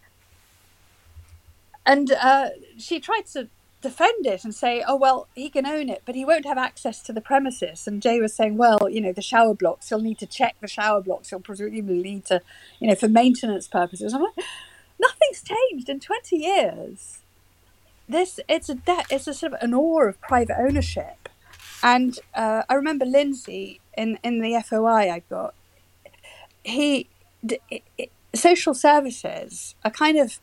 and uh, she tried to defend it and say, oh, well, he can own it, but he won't have access to the premises. And Jay was saying, well, you know, the shower blocks, he'll need to check the shower blocks. He'll presumably need to, you know, for maintenance purposes. I'm like, nothing's changed in twenty years. This, it's a de- it's a sort of an awe of private ownership. And uh, I remember Lindsay in, in the F O I I got, he, It, it, social services are kind of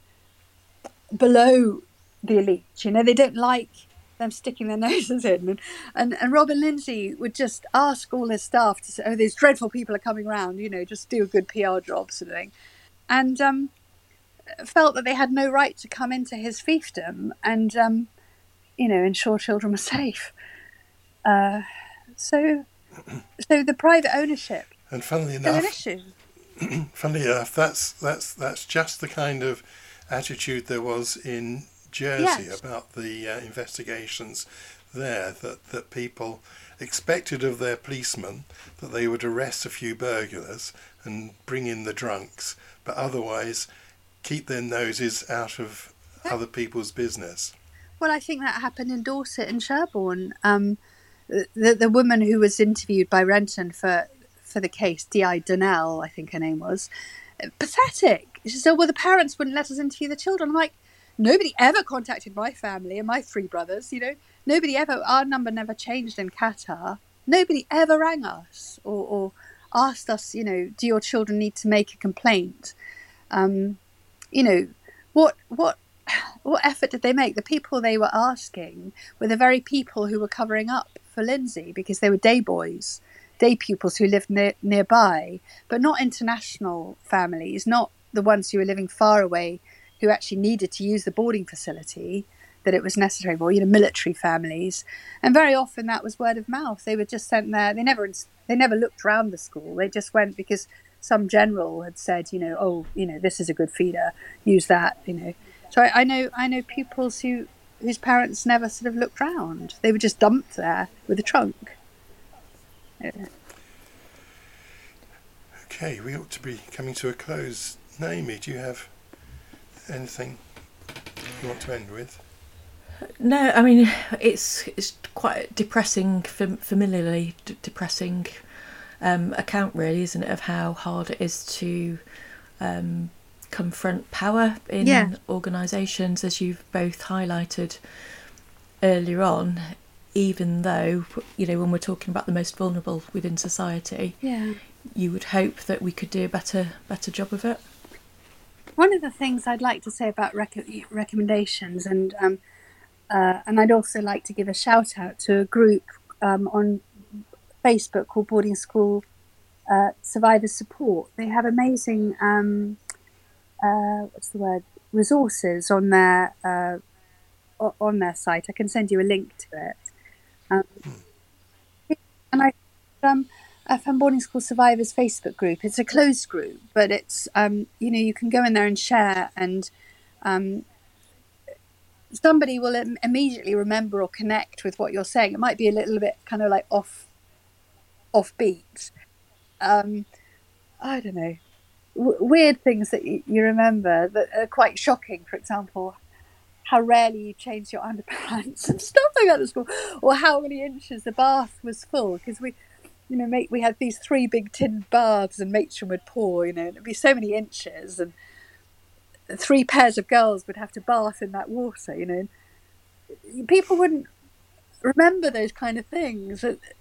below the elite, you know. They don't like them sticking their noses in, and, and and Robin Lindsay would just ask all his staff to say, oh, these dreadful people are coming round, you know, just do a good P R job sort of thing, and um, felt that they had no right to come into his fiefdom and um, you know, ensure children were safe. Uh, so so the private ownership and funnily is enough an issue. Funnily enough, that's that's that's just the kind of attitude there was in Jersey Yes. about the uh, investigations there, that, that people expected of their policemen that they would arrest a few burglars and bring in the drunks, but otherwise keep their noses out of other people's business. Well, I think that happened in Dorset and Sherborne. Um, the the woman who was interviewed by Renton for for the case, D I Donnell, I think her name was, pathetic. She said, well, the parents wouldn't let us interview the children. I'm like, nobody ever contacted my family and my three brothers, you know. Nobody ever, our number never changed in Qatar. Nobody ever rang us or, or asked us, you know, do your children need to make a complaint? Um, you know, what what what effort did they make? The people they were asking were the very people who were covering up for Lindsay, because they were day boys, day pupils who lived near, nearby, but not international families, not the ones who were living far away, who actually needed to use the boarding facility that it was necessary for, you know, military families. And very often that was word of mouth. They were just sent there. They never they never looked around the school. They just went because some general had said, you know, oh, you know, this is a good feeder, use that, you know. So I, I know I know pupils who whose parents never sort of looked round. They were just dumped there with a trunk. Okay, we ought to be coming to a close. Naomi, do you have anything? you want to end with? No, I mean, it's it's quite depressing, fam- familiarly d- depressing um, account, really, isn't it, of how hard it is to um, confront power in Yeah. organisations, as you've both highlighted earlier on, even though, you know, when we're talking about the most vulnerable within society, Yeah. you would hope that we could do a better better job of it. One of the things I'd like to say about rec- recommendations, and um, uh, and I'd also like to give a shout out to a group um, on Facebook called Boarding School uh, Survivor Support. They have amazing, um, uh, what's the word, resources on their uh, on their site. I can send you a link to it. Um, and I um, I found Boarding School Survivors Facebook group. It's a closed group, but it's um, you know, you can go in there and share, and um, somebody will im- immediately remember or connect with what you're saying. It might be a little bit kind of like off offbeat. Um, I don't know, w- weird things that you, you remember that are quite shocking. For example, how rarely you changed your underpants and stuff like that at school, or how many inches the bath was full, because we, you know, mate, we had these three big tin baths, and matron would pour, you know, and it'd be so many inches, and three pairs of girls would have to bath in that water, you know. People wouldn't remember those kind of things.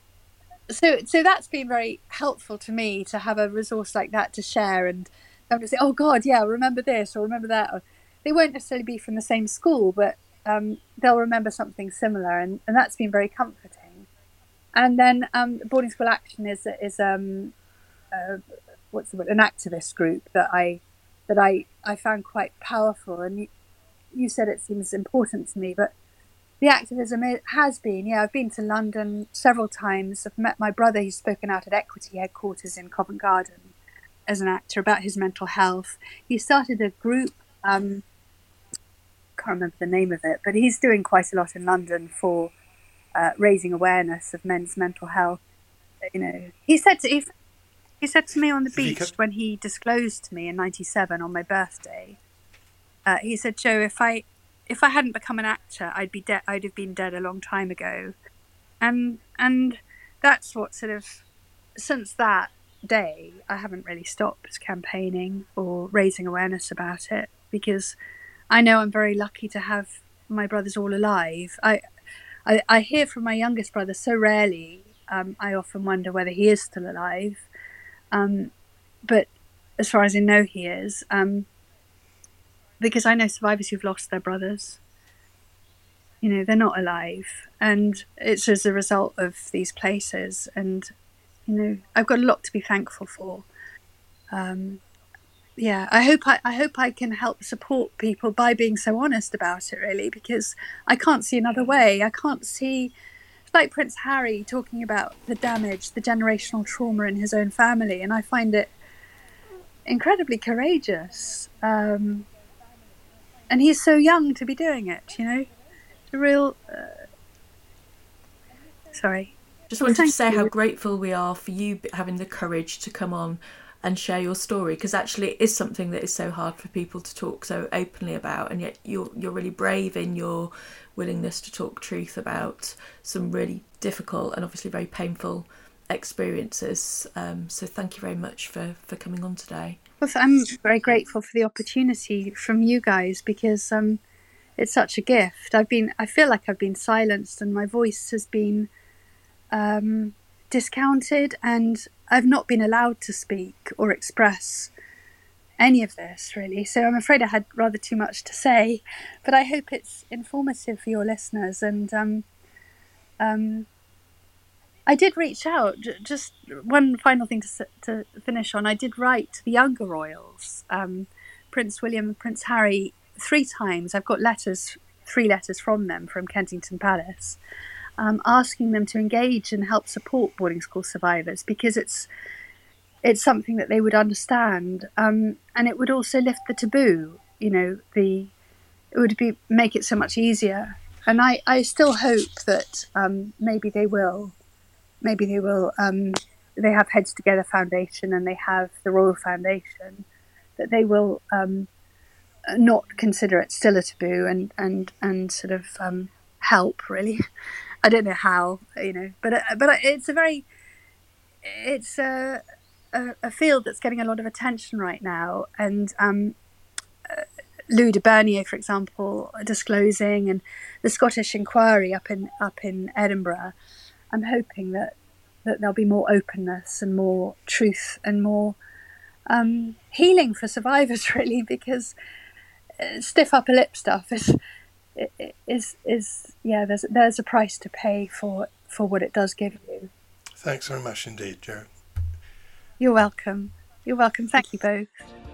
So, so that's been very helpful to me, to have a resource like that to share, and them to say, "Oh God, yeah, remember this or remember that." Or, they won't necessarily be from the same school, but um, they'll remember something similar, and, and that's been very comforting. And then um, Boarding School Action is is um, uh, what's the word? An activist group that I that I I found quite powerful. And you, you said it seems important to me, but the activism has been, yeah, I've been to London several times. I've met my brother, who's spoken out at Equity headquarters in Covent Garden as an actor about his mental health. He started a group, um, can't remember the name of it, but he's doing quite a lot in London for uh, raising awareness of men's mental health. You know, he said to, he, he said to me on the If you beach could- when he disclosed to me in ninety-seven on my birthday, uh, he said, "Jo, if I if I hadn't become an actor, I'd be dead. I'd have been dead a long time ago." And and that's what sort of, since that day, I haven't really stopped campaigning or raising awareness about it, because I know I'm very lucky to have my brothers all alive. I I, I hear from my youngest brother so rarely. Um, I often wonder whether he is still alive. Um, but as far as I know, he is. Um, because I know survivors who've lost their brothers. You know, they're not alive, and it's as a result of these places. And you know, I've got a lot to be thankful for. Um, yeah, I hope I, I hope I can help support people by being so honest about it, really, because I can't see another way. I can't see, like Prince Harry talking about the damage, the generational trauma in his own family, and I find it incredibly courageous. Um, and he's so young to be doing it, you know. It's a real. Uh, sorry. Just Well, wanted to thank say you. how grateful we are for you having the courage to come on and share your story, because actually it is something that is so hard for people to talk so openly about, and yet you're you're really brave in your willingness to talk truth about some really difficult and obviously very painful experiences. Um, so thank you very much for, for coming on today. Well, I'm very grateful for the opportunity from you guys, because um, it's such a gift. I've been, I feel like I've been silenced, and my voice has been um, discounted, and I've not been allowed to speak or express any of this, really. So I'm afraid I had rather too much to say, but I hope it's informative for your listeners. And um, um, I did reach out. J- just one final thing to to finish on. I did write to the younger royals, um, Prince William and Prince Harry, three times. I've got letters, three letters from them from Kensington Palace, um, asking them to engage and help support boarding school survivors, because it's it's something that they would understand, um, and it would also lift the taboo. You know, the it would be make it so much easier. And I, I still hope that um, maybe they will. Maybe they will. Um, they have Heads Together Foundation, and they have the Royal Foundation, that they will um, not consider it still a taboo and and and sort of um, help really. I don't know how, you know, but but it's a very it's a, a, a field that's getting a lot of attention right now, and um, uh, Louis de Bernier, for example, disclosing, and the Scottish Inquiry up in up in Edinburgh. I'm hoping that that there'll be more openness and more truth and more um, healing for survivors, really, because stiff upper lip stuff is is is yeah. There's there's a price to pay for for what it does give you. Thanks very much indeed, Jo. You're welcome. You're welcome. Thank you both.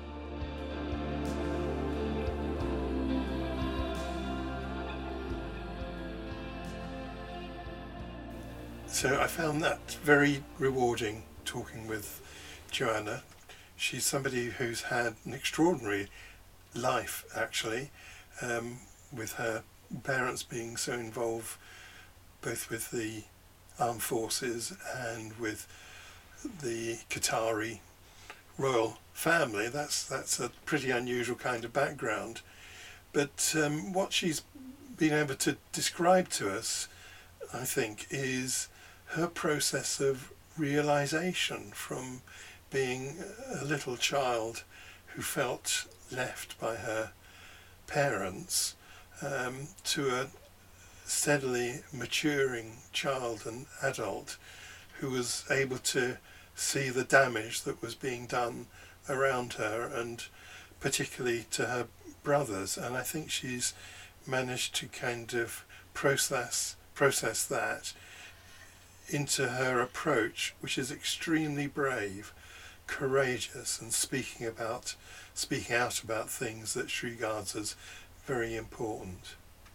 So I found that very rewarding talking with Joanna. She's somebody who's had an extraordinary life, actually, um, with her parents being so involved both with the armed forces and with the Qatari royal family. That's that's a pretty unusual kind of background. But um, what she's been able to describe to us, I think, is her process of realization from being a little child who felt left by her parents um, to a steadily maturing child and adult who was able to see the damage that was being done around her, and particularly to her brothers. And I think she's managed to kind of process process that into her approach, which is extremely brave, courageous, and speaking about speaking out about things that she regards as very important.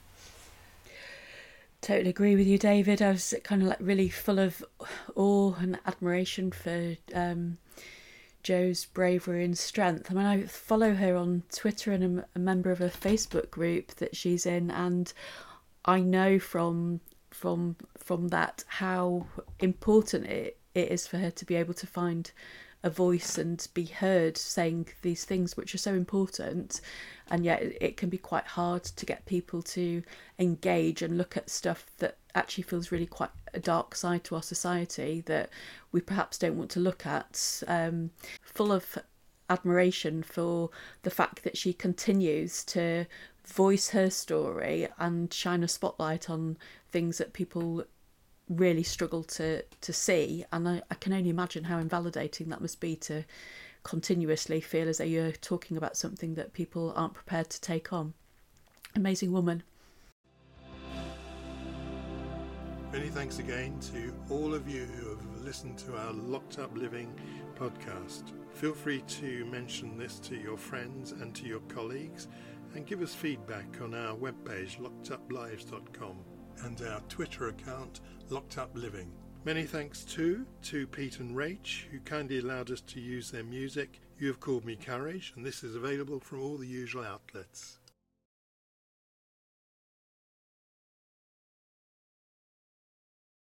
Totally agree with you, David. I was kind of like really full of awe and admiration for um, Jo's bravery and strength. I mean, I follow her on Twitter and I'm a member of a Facebook group that she's in, and I know from from from that how important it, it is for her to be able to find a voice and be heard saying these things which are so important, and yet it can be quite hard to get people to engage and look at stuff that actually feels really quite a dark side to our society that we perhaps don't want to look at. Um, full of admiration for the fact that she continues to voice her story and shine a spotlight on things that people really struggle to to see, and I, I can only imagine how invalidating that must be to continuously feel as though you're talking about something that people aren't prepared to take on. Amazing woman. Many thanks again to all of you who have listened to our Locked Up Living podcast. Feel free to mention this to your friends and to your colleagues, and give us feedback on our webpage locked up lives dot com and our Twitter account Locked Up Living. Many thanks too to Pete and Rach, who kindly allowed us to use their music. You Have Called Me Courage, and this is available from all the usual outlets.